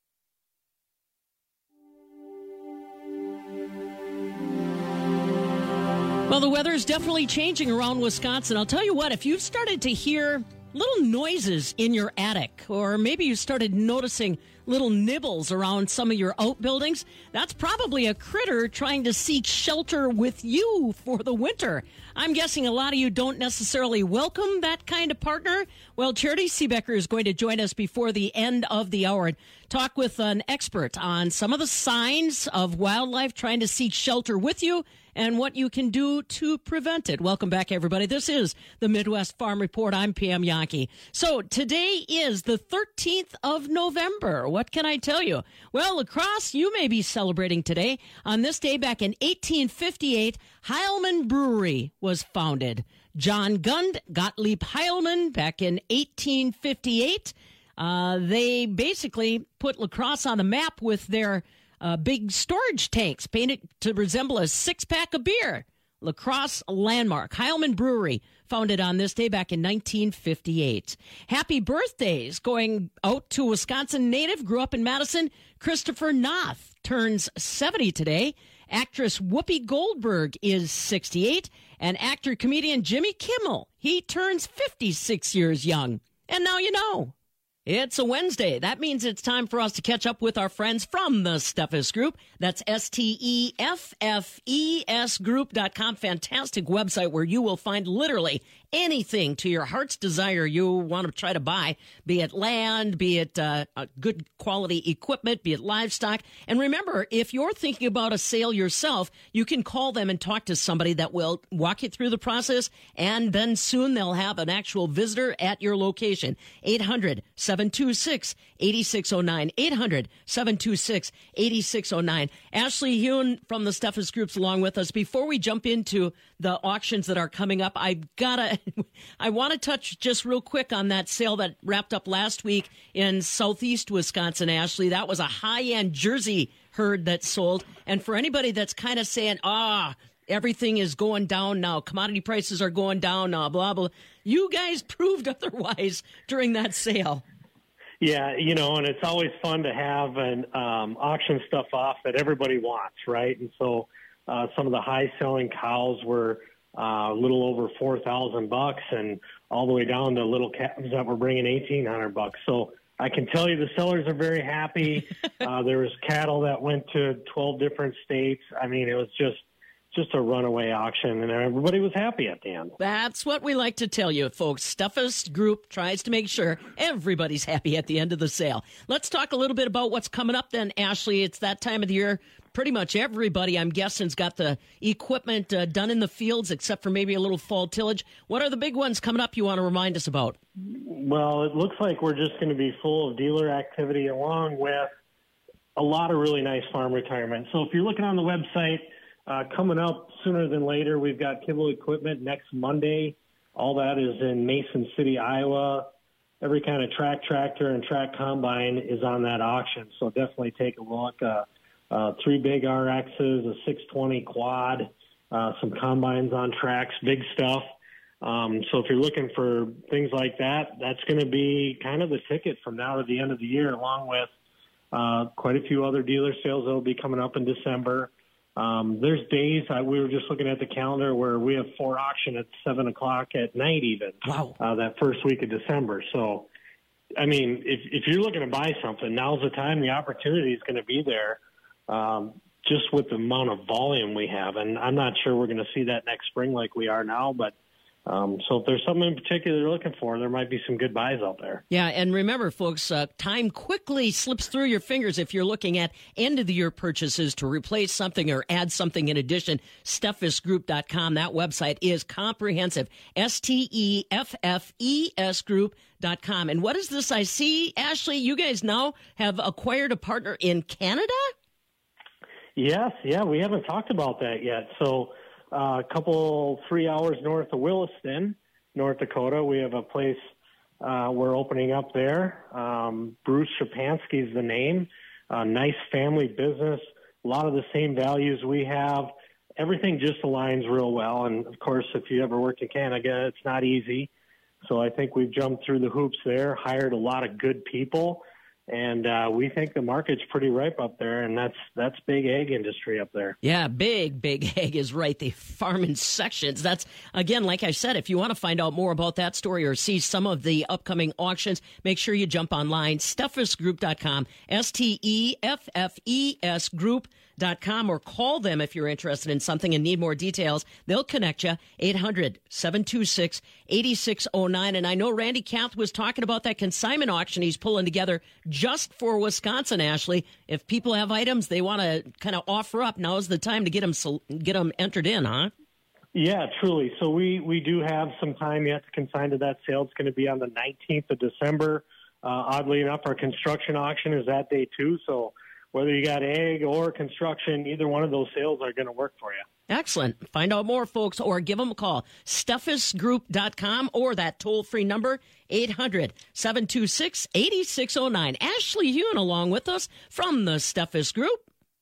Well, the weather is definitely changing around Wisconsin. I'll tell you what, if you've started to hear little noises in your attic, or maybe you started noticing little nibbles around some of your outbuildings, that's probably a critter trying to seek shelter with you for the winter. I'm guessing a lot of you don't necessarily welcome that kind of partner. Well, Charity Seebecker is going to join us before the end of the hour and talk with an expert on some of the signs of wildlife trying to seek shelter with you and what you can do to prevent it. Welcome back, everybody. This is the Midwest Farm Report. I'm Pam Yankee. So today is the thirteenth of November. What can I tell you? Well, La Crosse, you may be celebrating today. On this day back in eighteen fifty-eight, Heilman Brewery was founded. John Gund Gottlieb Heilman back in eighteen fifty-eight. Uh, they basically put La Crosse on the map with their Uh, big storage tanks painted to resemble a six-pack of beer. La Crosse landmark. Heilman Brewery, founded on this day back in nineteen fifty-eight. Happy birthdays going out to Wisconsin native, grew up in Madison. Christopher Noth turns seventy today. Actress Whoopi Goldberg is sixty-eight. And actor-comedian Jimmy Kimmel, he turns fifty-six years young. And now you know. It's a Wednesday. That means it's time for us to catch up with our friends from the Steffes Group. That's S T E F F E S group dot com. Fantastic website where you will find literally anything to your heart's desire you want to try to buy, be it land, be it uh, good quality equipment, be it livestock. And remember, if you're thinking about a sale yourself, you can call them and talk to somebody that will walk you through the process, and then soon they'll have an actual visitor at your location. eight hundred, seven two six, eight six zero nine. eight hundred, seven two six, eight six zero nine. Ashley Hewen from the Steffes Group's along with us. Before we jump into the auctions that are coming up, I gotta, I want to touch just real quick on that sale that wrapped up last week in southeast Wisconsin, Ashley. That was a high-end Jersey herd that sold. And for anybody that's kind of saying, ah, everything is going down now, commodity prices are going down now, blah, blah, you guys proved otherwise during that sale. Yeah, you know, and it's always fun to have an um, auction stuff off that everybody wants, right? And so uh, some of the high-selling cows were uh, a little over four thousand bucks, and all the way down to little calves that were bringing eighteen hundred bucks. So I can tell you the sellers are very happy. uh, there was cattle that went to twelve different states. I mean, it was just just a runaway auction, and everybody was happy at the end. That's what we like to tell you, folks. Steffes Group tries to make sure everybody's happy at the end of the sale. Let's talk a little bit about what's coming up then, Ashley. It's that time of the year. Pretty much everybody, I'm guessing, has got the equipment uh, done in the fields, except for maybe a little fall tillage. What are the big ones coming up you want to remind us about? Well, it looks like we're just going to be full of dealer activity along with a lot of really nice farm retirement. So if you're looking on the website, Uh, coming up sooner than later, we've got Kibble Equipment next Monday. All that is in Mason City, Iowa. every kind of track tractor and track combine is on that auction. So definitely take a look. Uh, uh, three big R Xs, a six twenty quad, uh, some combines on tracks, big stuff. Um, so if you're looking for things like that, that's going to be kind of the ticket from now to the end of the year, along with uh, quite a few other dealer sales that will be coming up in December. Um, there's days, I, we were just looking at the calendar where we have Ford auction at seven o'clock at night even. Wow. Uh, that first week of December. So, I mean, if, if you're looking to buy something, now's the time. The opportunity is going to be there, um, just with the amount of volume we have. And I'm not sure we're going to see that next spring like we are now, but Um, so if there's something in particular you're looking for, there might be some good buys out there. Yeah, and remember, folks, uh, time quickly slips through your fingers if you're looking at end-of-the-year purchases to replace something or add something in addition. Steffes Group dot com, that website is comprehensive. S T E F F E S Group dot com. And what is this I see, Ashley? You guys now have acquired a partner in Canada? Yes, yeah, we haven't talked about that yet. So Uh, a couple, three hours north of Williston, North Dakota. We have a place uh, we're opening up there. Um, Bruce Shapansky is the name. Uh, nice family business. A lot of the same values we have. Everything just aligns real well. And, of course, if you ever worked in Canada, it's not easy. So I think we've jumped through the hoops there, hired a lot of good people. And uh, we think the market's pretty ripe up there, and that's that's big ag industry up there. Yeah, big, big ag is right. The farming sections. That's, again, like I said, if you want to find out more about that story or see some of the upcoming auctions, make sure you jump online, Steffes Group dot com, S T E F F E S Group dot com, or call them if you're interested in something and need more details. They'll connect you, eight hundred, seven two six, eight six zero nine. And I know Randy Kath was talking about that consignment auction he's pulling together just for Wisconsin, Ashley. If people have items they want to kind of offer up, now's the time to get them, get them entered in, huh? Yeah, truly. So we, we do have some time yet to consign to that sale. It's going to be on the nineteenth of December. Uh, oddly enough, our construction auction is that day too. So whether you got ag or construction, either one of those sales are going to work for you. Excellent. Find out more, folks, or give them a call. Steffes Group dot com or that toll-free number, eight hundred, seven two six, eight six zero nine. Ashley Hewen along with us from the Steffes Group.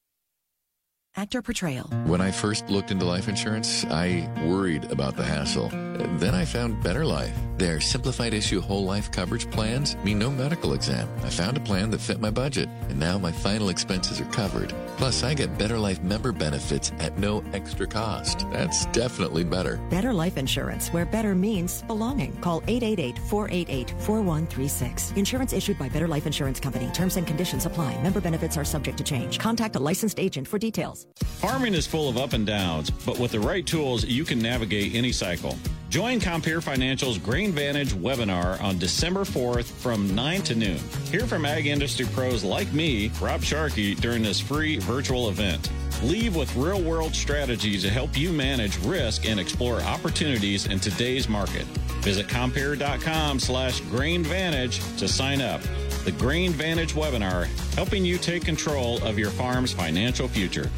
Actor portrayal. When I first looked into life insurance, I worried about the hassle. Then I found Better Life. Their simplified issue whole life coverage plans mean no medical exam. I found a plan that fit my budget, and now my final expenses are covered. Plus, I get Better Life member benefits at no extra cost. That's definitely better. Better Life Insurance, where better means belonging. Call eight eight eight, four eight eight, four one three six. Insurance issued by Better Life Insurance Company. Terms and conditions apply. Member benefits are subject to change. Contact a licensed agent for details. Farming is full of up and downs, but with the right tools, you can navigate any cycle. Join Compeer Financial's Grain Vantage webinar on December fourth from nine to noon. Hear from ag industry pros like me, Rob Sharkey, during this free virtual event. Leave with real-world strategies to help you manage risk and explore opportunities in today's market. Visit Compeer.com slash Grain Vantage to sign up. The Grain Vantage webinar, helping you take control of your farm's financial future.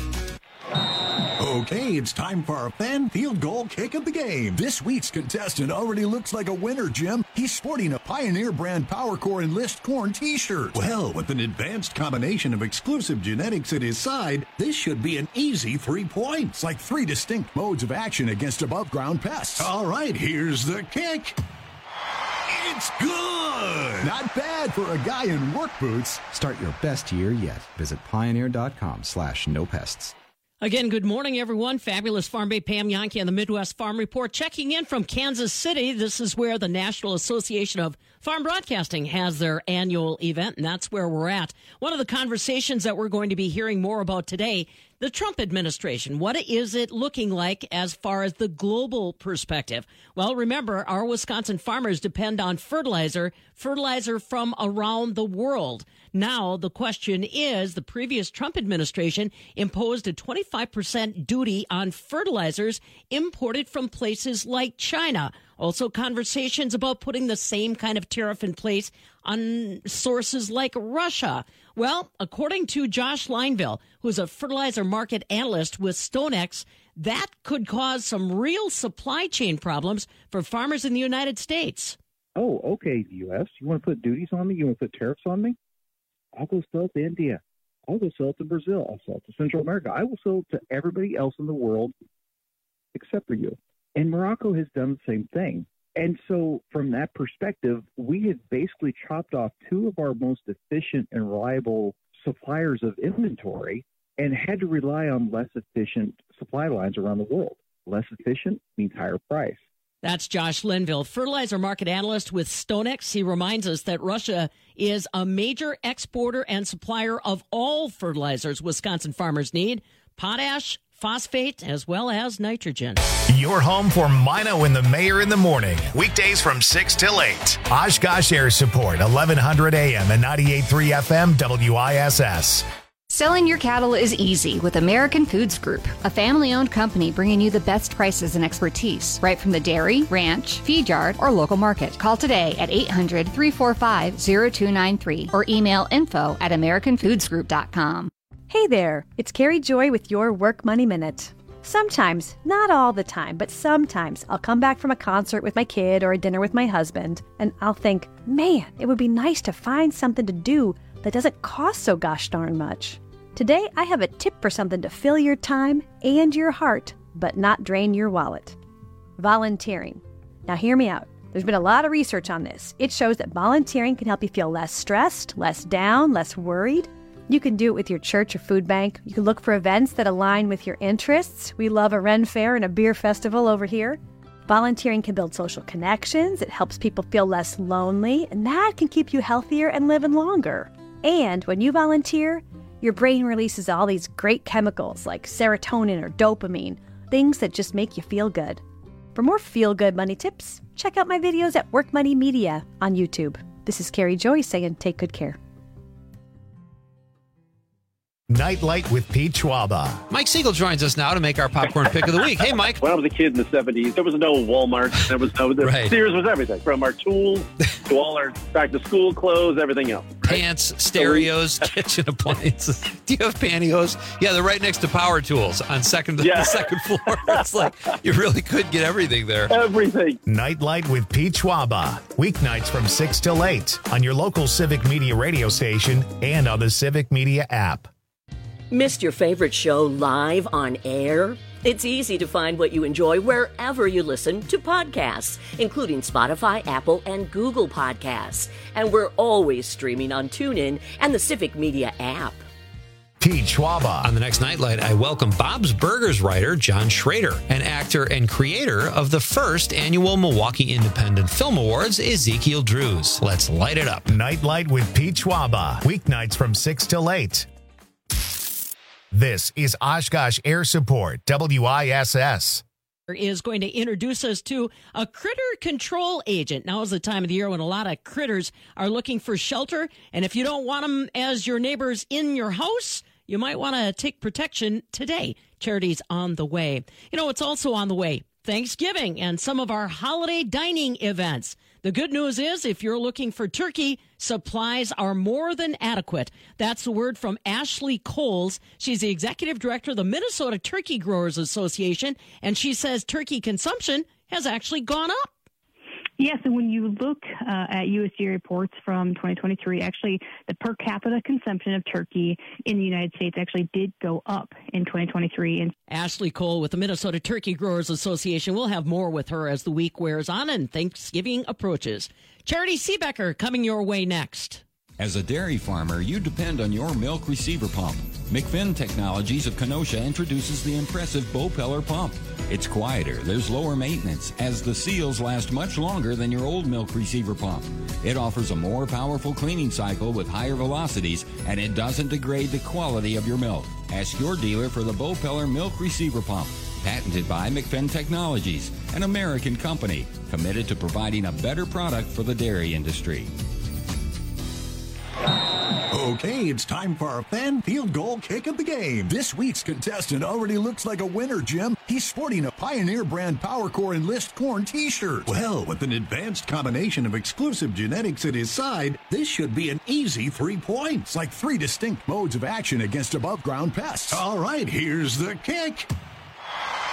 Okay, it's time for our fan field goal kick of the game. This week's contestant already looks like a winner, Jim. He's sporting a Pioneer brand PowerCore Enlist Corn t-shirt. Well, with an advanced combination of exclusive genetics at his side, this should be an easy three points, like three distinct modes of action against above-ground pests. All right, here's the kick. It's good! Not bad for a guy in work boots. Start your best year yet. Visit Pioneer.com slash no pests. Again, good morning, everyone. Fabulous Farm Bay Pam Yankee on the Midwest Farm Report. Checking in from Kansas City. This is where the National Association of Farm Broadcasting has their annual event, and that's where we're at. One of the conversations that we're going to be hearing more about today, the Trump administration. What is it looking like as far as the global perspective? Well, remember, our Wisconsin farmers depend on fertilizer, fertilizer from around the world. Now, the question is, the previous Trump administration imposed a twenty-five percent duty on fertilizers imported from places like China. Also, conversations about putting the same kind of tariff in place on sources like Russia. Well, according to Josh Lineville, who's a fertilizer market analyst with StoneX, that could cause some real supply chain problems for farmers in the United States. Oh, okay, U S, you want to put duties on me? You want to put tariffs on me? I'll go sell it to India. I'll go sell it to Brazil. I'll sell it to Central America. I will sell it to everybody else in the world except for you. And Morocco has done the same thing. And so from that perspective, we had basically chopped off two of our most efficient and reliable suppliers of inventory and had to rely on less efficient supply lines around the world. Less efficient means higher price. That's Josh Linville, fertilizer market analyst with StoneX. He reminds us that Russia is a major exporter and supplier of all fertilizers Wisconsin farmers need: potash, phosphate, as well as nitrogen. Your home for Mino and the Mayor in the morning. Weekdays from six till eight. Oshkosh Air Support, eleven hundred A M and ninety-eight point three F M W I S S. Selling your cattle is easy with American Foods Group, a family-owned company bringing you the best prices and expertise, right from the dairy, ranch, feed yard, or local market. Call today at eight hundred, three four five, zero two nine three or email info at american foods group dot com. Hey there, it's Carrie Joy with your Work Money Minute. Sometimes, not all the time, but sometimes I'll come back from a concert with my kid or a dinner with my husband, and I'll think, man, it would be nice to find something to do that doesn't cost so gosh darn much. Today, I have a tip for something to fill your time and your heart, but not drain your wallet. Volunteering. Now hear me out. There's been a lot of research on this. It shows that volunteering can help you feel less stressed, less down, less worried. You can do it with your church or food bank. You can look for events that align with your interests. We love a Ren Fair and a beer festival over here. Volunteering can build social connections. It helps people feel less lonely, and that can keep you healthier and living longer. And when you volunteer, your brain releases all these great chemicals like serotonin or dopamine, things that just make you feel good. For more feel-good money tips, check out my videos at Work Money Media on YouTube. This is Carrie Joy saying take good care. Nightlight with Pete Schwaba. Mike Siegel joins us now to make our popcorn pick of the week. Hey, Mike. When I was a kid in the seventies, there was no Walmart. There was no, the right. Sears was everything, from our tools to all our back-to-school clothes, everything else. Right? Pants, stereos, kitchen appliances. Do you have pantyhose? Yeah, they're right next to power tools on second, yeah. the second floor. It's like you really could get everything there. Everything. Nightlight with Pete Schwaba. Weeknights from six till eight on your local Civic Media radio station and on the Civic Media app. Missed your favorite show live on air? It's easy to find what you enjoy wherever you listen to podcasts, including Spotify, Apple, and Google Podcasts. And we're always streaming on TuneIn and the Civic Media app. Pete Schwaba. On the next Nightlight, I welcome Bob's Burgers writer John Schrader, and actor and creator of the first annual Milwaukee Independent Film Awards, Ezekiel Drews. Let's light it up. Nightlight with Pete Schwaba. Weeknights from six till eight. This is Oshkosh Air Support, W I S S. Is going to introduce us to a critter control agent. Now is the time of the year when a lot of critters are looking for shelter, and if you don't want them as your neighbors in your house, you might want to take protection today. Charity's on the way. You know, it's also on the way. Thanksgiving and some of our holiday dining events. The good news is, if you're looking for turkey, supplies are more than adequate. That's the word from Ashley Coles. She's the executive director of the Minnesota Turkey Growers Association, and she says turkey consumption has actually gone up. Yes, and when you look uh, at U S D A reports from twenty twenty-three, actually the per capita consumption of turkey in the United States actually did go up in twenty twenty-three. And Ashley Cole with the Minnesota Turkey Growers Association. We'll have more with her as the week wears on and Thanksgiving approaches. Charity Seebecker coming your way next. As a dairy farmer, you depend on your milk receiver pump. McFinn Technologies of Kenosha introduces the impressive Bopeller pump. It's quieter, there's lower maintenance, as the seals last much longer than your old milk receiver pump. It offers a more powerful cleaning cycle with higher velocities, and it doesn't degrade the quality of your milk. Ask your dealer for the Bopeller milk receiver pump. Patented by McFinn Technologies, an American company committed to providing a better product for the dairy industry. Okay, it's time for our fan field goal kick of the game. This week's contestant already looks like a winner, Jim. He's sporting a Pioneer brand PowerCore Enlist Corn t-shirt. Well, with an advanced combination of exclusive genetics at his side, this should be an easy three points, like three distinct modes of action against above-ground pests. All right, here's the kick.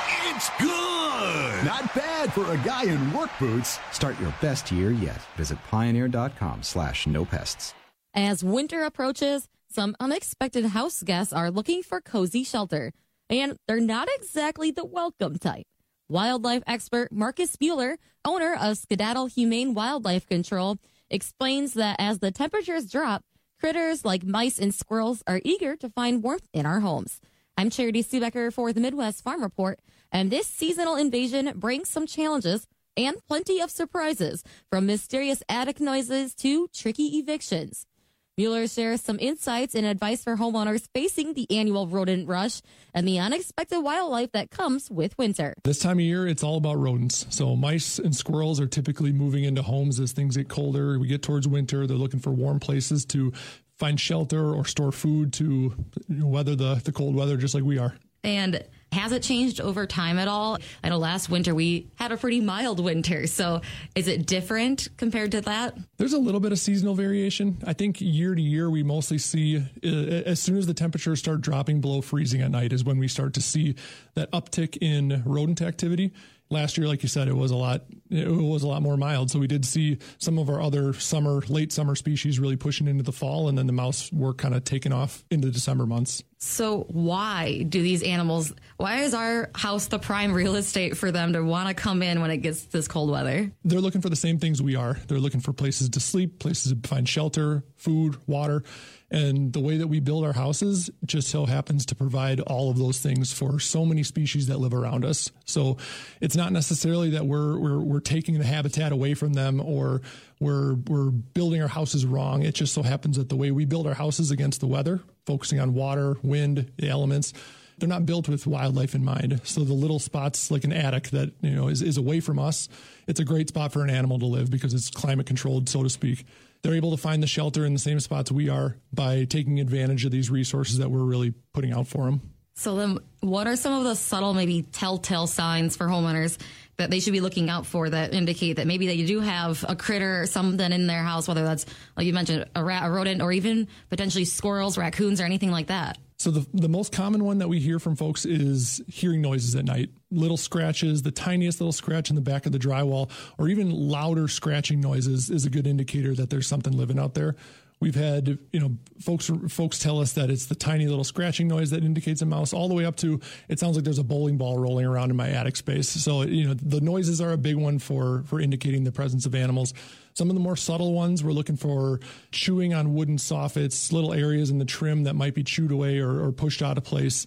It's good! Not bad for a guy in work boots. Start your best year yet. Visit pioneer.com slash no pests. As winter approaches, some unexpected house guests are looking for cozy shelter, and they're not exactly the welcome type. Wildlife expert Marcus Bueller, owner of Skedaddle Humane Wildlife Control, explains that as the temperatures drop, critters like mice and squirrels are eager to find warmth in our homes. I'm Charity Stubecker for the Midwest Farm Report, and this seasonal invasion brings some challenges and plenty of surprises, from mysterious attic noises to tricky evictions. Mueller shares some insights and advice for homeowners facing the annual rodent rush and the unexpected wildlife that comes with winter. This time of year, it's all about rodents. So mice and squirrels are typically moving into homes as things get colder. We get towards winter. They're looking for warm places to find shelter or store food to weather the, the cold weather, just like we are. And has it changed over time at all? I know last winter we had a pretty mild winter. So is it different compared to that? There's a little bit of seasonal variation. I think year to year, we mostly see uh, as soon as the temperatures start dropping below freezing at night is when we start to see that uptick in rodent activity. Last year, like you said, it was a lot. It was a lot more mild. So we did see some of our other summer, late summer species really pushing into the fall, and then the mouse were kind of taking off into the December months. So why do these animals? Why is our house the prime real estate for them to want to come in when it gets this cold weather? They're looking for the same things we are. They're looking for places to sleep, places to find shelter, food, water. And the way that we build our houses just so happens to provide all of those things for so many species that live around us. So it's not necessarily that we're we're we're taking the habitat away from them or we're we're building our houses wrong. It just so happens that the way we build our houses against the weather, focusing on water, wind, the elements, they're not built with wildlife in mind. So the little spots like an attic that, you know, is, is away from us, it's a great spot for an animal to live because it's climate controlled, so to speak. They're able to find the shelter in the same spots we are by taking advantage of these resources that we're really putting out for them. So then what are some of the subtle, maybe telltale signs for homeowners that they should be looking out for that indicate that maybe they do have a critter or something in their house, whether that's, like you mentioned, a rat, a rodent, or even potentially squirrels, raccoons, or anything like that? So the the most common one that we hear from folks is hearing noises at night, little scratches, the tiniest little scratch in the back of the drywall, or even louder scratching noises is a good indicator that there's something living out there. We've had, you know, folks folks tell us that it's the tiny little scratching noise that indicates a mouse, all the way up to it sounds like there's a bowling ball rolling around in my attic space. So, you know, the noises are a big one for for indicating the presence of animals. Some of the more subtle ones, we're looking for chewing on wooden soffits, little areas in the trim that might be chewed away or, or pushed out of place.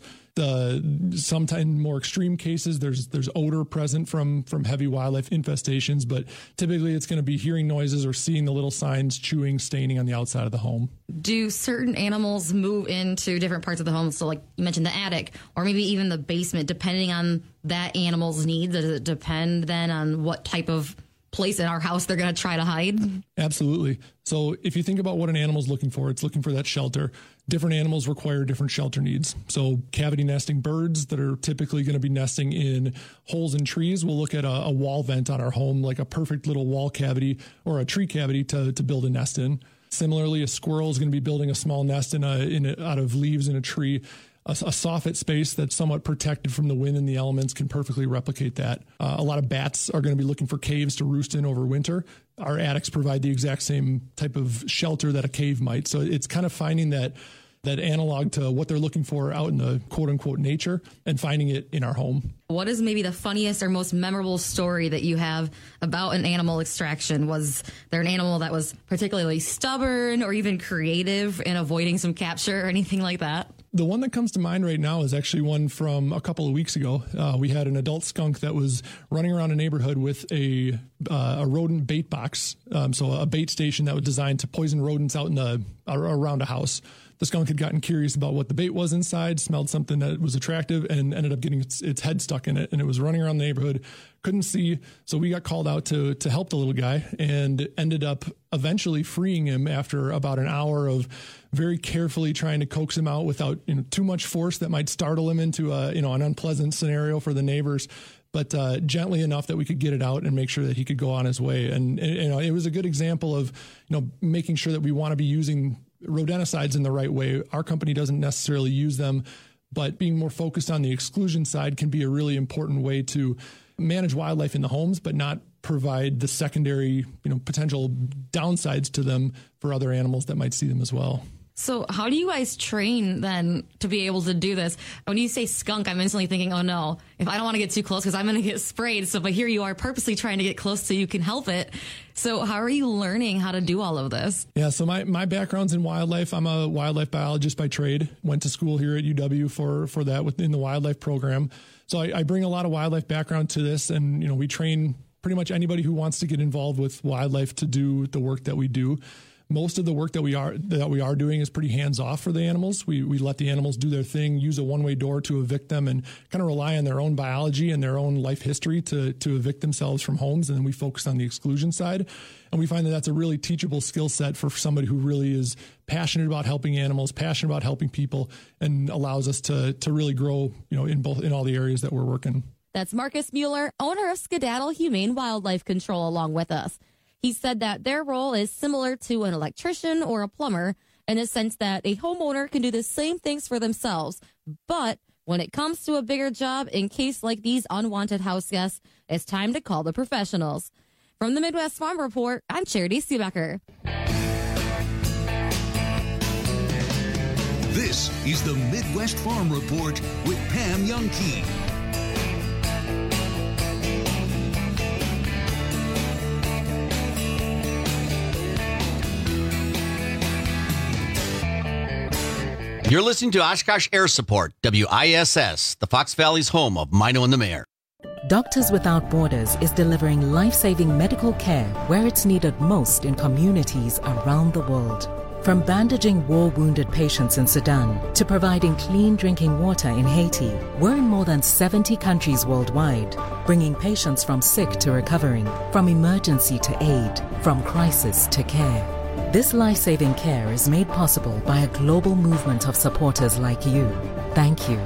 The sometimes more extreme cases, there's there's odor present from from heavy wildlife infestations, but typically it's going to be hearing noises or seeing the little signs, chewing, staining on the outside of the home. Do certain animals move into different parts of the home? So like you mentioned the attic or maybe even the basement, depending on that animal's needs. Does it depend then on what type of place in our house they're going to try to hide? Absolutely. So if you think about what an animal's looking for, it's looking for that shelter. Different animals require different shelter needs. So cavity nesting birds that are typically going to be nesting in holes in trees will look at a, a wall vent on our home, like a perfect little wall cavity or a tree cavity to, to build a nest in. Similarly, a squirrel is going to be building a small nest in a, in a, out of leaves in a tree. A, a soffit space that's somewhat protected from the wind and the elements can perfectly replicate that. Uh, a lot of bats are going to be looking for caves to roost in over winter. Our attics provide the exact same type of shelter that a cave might. So it's kind of finding that that analog to what they're looking for out in the quote unquote nature and finding it in our home. What is maybe the funniest or most memorable story that you have about an animal extraction? Was there an animal that was particularly stubborn or even creative in avoiding some capture or anything like that? The one that comes to mind right now is actually one from a couple of weeks ago. Uh, we had an adult skunk that was running around a neighborhood with a uh, a rodent bait box, um, so a bait station that was designed to poison rodents out in the around a house. The skunk had gotten curious about what the bait was inside, smelled something that was attractive, and ended up getting its, its head stuck in it. And it was running around the neighborhood, couldn't see. So we got called out to to help the little guy and ended up eventually freeing him after about an hour of very carefully trying to coax him out without, you know, too much force that might startle him into a, you know, an unpleasant scenario for the neighbors, but uh, gently enough that we could get it out and make sure that he could go on his way. And, and you know, it was a good example of, you know, making sure that we want to be using rodenticides in the right way. Our company doesn't necessarily use them but being more focused on the exclusion side can be a really important way to manage wildlife in the homes, but not provide the secondary, you know, potential downsides to them for other animals that might see them as well. So how do you guys train then to be able to do this? When you say skunk, I'm instantly thinking, oh no, if I don't want to get too close because I'm going to get sprayed. So but here you are purposely trying to get close so you can help it. So how are you learning how to do all of this? Yeah, so my, my background's in wildlife. I'm a wildlife biologist by trade. Went to school here at U W for, for that within the wildlife program. So I, I bring a lot of wildlife background to this, and you know we train pretty much anybody who wants to get involved with wildlife to do the work that we do. Most of the work that we are that we are doing is pretty hands off for the animals. We we let the animals do their thing, use a one way door to evict them, and kind of rely on their own biology and their own life history to to evict themselves from homes. And then we focus on the exclusion side, and we find that that's a really teachable skill set for somebody who really is passionate about helping animals, passionate about helping people, and allows us to to really grow, you know, in both in all the areas that we're working. That's Marcus Mueller, owner of Skedaddle Humane Wildlife Control, along with us. He said that their role is similar to an electrician or a plumber in the sense that a homeowner can do the same things for themselves. But when it comes to a bigger job, in case like these unwanted house guests, it's time to call the professionals. From the Midwest Farm Report, I'm Charity Seebecker. This is the Midwest Farm Report with Pam Youngkey. You're listening to Oshkosh Air Support, W I S S, the Fox Valley's home of Mino and the Mayor. Doctors Without Borders is delivering life-saving medical care where it's needed most in communities around the world. From bandaging war-wounded patients in Sudan to providing clean drinking water in Haiti, we're in more than seventy countries worldwide, bringing patients from sick to recovering, from emergency to aid, from crisis to care. This life-saving care is made possible by a global movement of supporters like you. Thank you.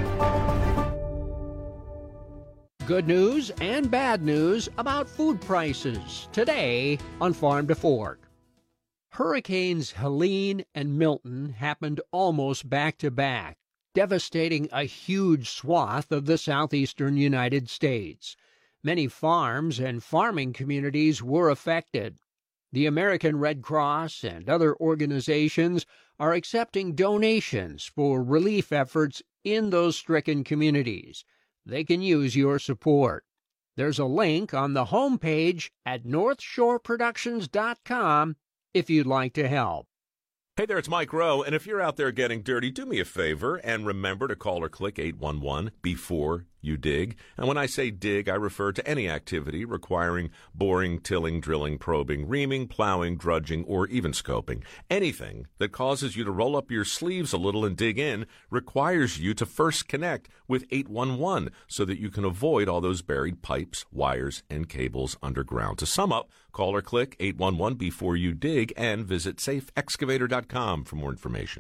Good news and bad news about food prices today on Farm to Fork. Hurricanes Helene and Milton happened almost back to back, devastating a huge swath of the southeastern United States. Many farms and farming communities were affected. The American Red Cross and other organizations are accepting donations for relief efforts in those stricken communities. They can use your support. There's a link on the homepage at north shore productions dot com if you'd like to help. Hey there, it's Mike Rowe, and if you're out there getting dirty, do me a favor and remember to call or click eight one one before you dig. And when I say dig, I refer to any activity requiring boring, tilling, drilling, probing, reaming, plowing, drudging, or even scoping. Anything that causes you to roll up your sleeves a little and dig in requires you to first connect with eight one one so that you can avoid all those buried pipes, wires, and cables underground. To sum up, call or click eight one one before you dig and visit safe excavator dot com for more information.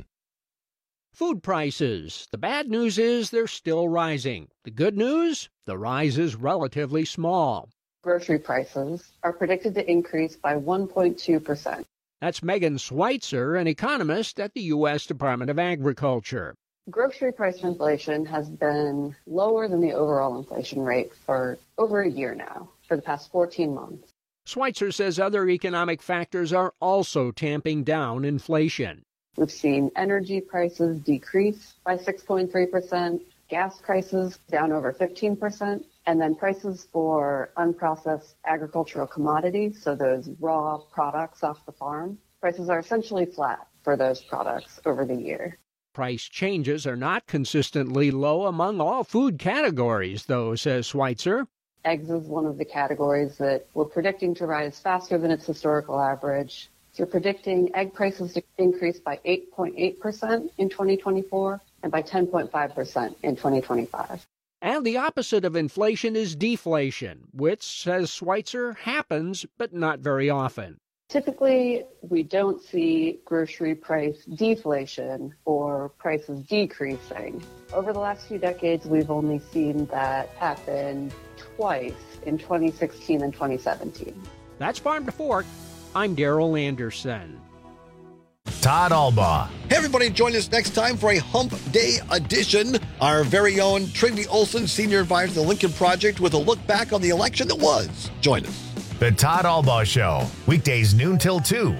Food prices. The bad news is they're still rising. The good news? The rise is relatively small. Grocery prices are predicted to increase by one point two percent. That's Megan Schweitzer, an economist at the U S Department of Agriculture. Grocery price inflation has been lower than the overall inflation rate for over a year now, for the past fourteen months. Schweitzer says other economic factors are also tamping down inflation. We've seen energy prices decrease by six point three percent, gas prices down over fifteen percent, and then prices for unprocessed agricultural commodities, so those raw products off the farm, prices are essentially flat for those products over the year. Price changes are not consistently low among all food categories, though, says Schweitzer. Eggs is one of the categories that we're predicting to rise faster than its historical average. So we're predicting egg prices to increase by eight point eight percent in twenty twenty-four and by ten point five percent in twenty twenty-five. And the opposite of inflation is deflation, which, says Schweitzer, happens but not very often. Typically, we don't see grocery price deflation or prices decreasing. Over the last few decades, we've only seen that happen twice in twenty sixteen and twenty seventeen. That's Farm to Fork. I'm Daryl Anderson. Todd Albaugh. Hey, everybody, join us next time for a Hump Day edition. Our very own Trinity Olson, Senior Advisor to the Lincoln Project, with a look back on the election that was. Join us. The Todd Albaugh Show, weekdays noon till two.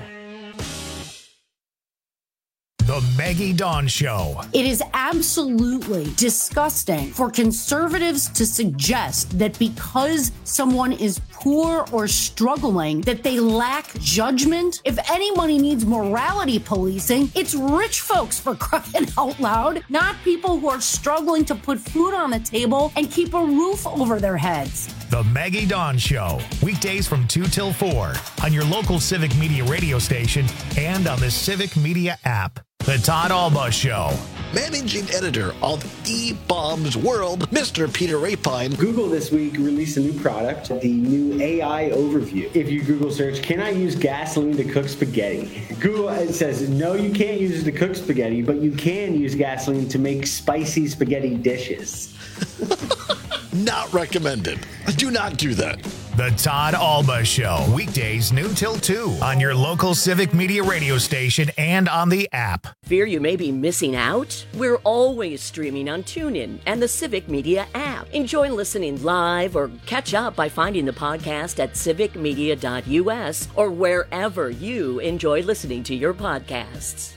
The Maggie Dawn Show. It is absolutely disgusting for conservatives to suggest that because someone is poor or struggling, that they lack judgment. If anybody needs morality policing, it's rich folks, for crying out loud, not people who are struggling to put food on the table and keep a roof over their heads. The Maggie Dawn Show, weekdays from two till four on your local Civic Media radio station and on the Civic Media app. The Todd Albaugh Show. Managing editor of E-Bombs World, Mister Peter Rapine. Google this week released a new product, the new A I Overview. If you Google search, can I use gasoline to cook spaghetti? Google it says, no, you can't use it to cook spaghetti, but you can use gasoline to make spicy spaghetti dishes. Not recommended. Do not do that. The Todd Albaugh Show, weekdays noon till two on your local Civic Media radio station and on the app. Fear you may be missing out? We're always streaming on TuneIn and the Civic Media app. Enjoy listening live or catch up by finding the podcast at civic media dot u s or wherever you enjoy listening to your podcasts.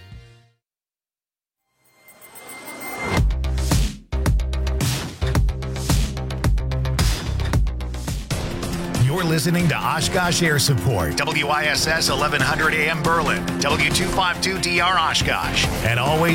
You're listening to Oshkosh Air Support, W I S S eleven hundred A M Berlin, W two fifty-two D R Oshkosh, and always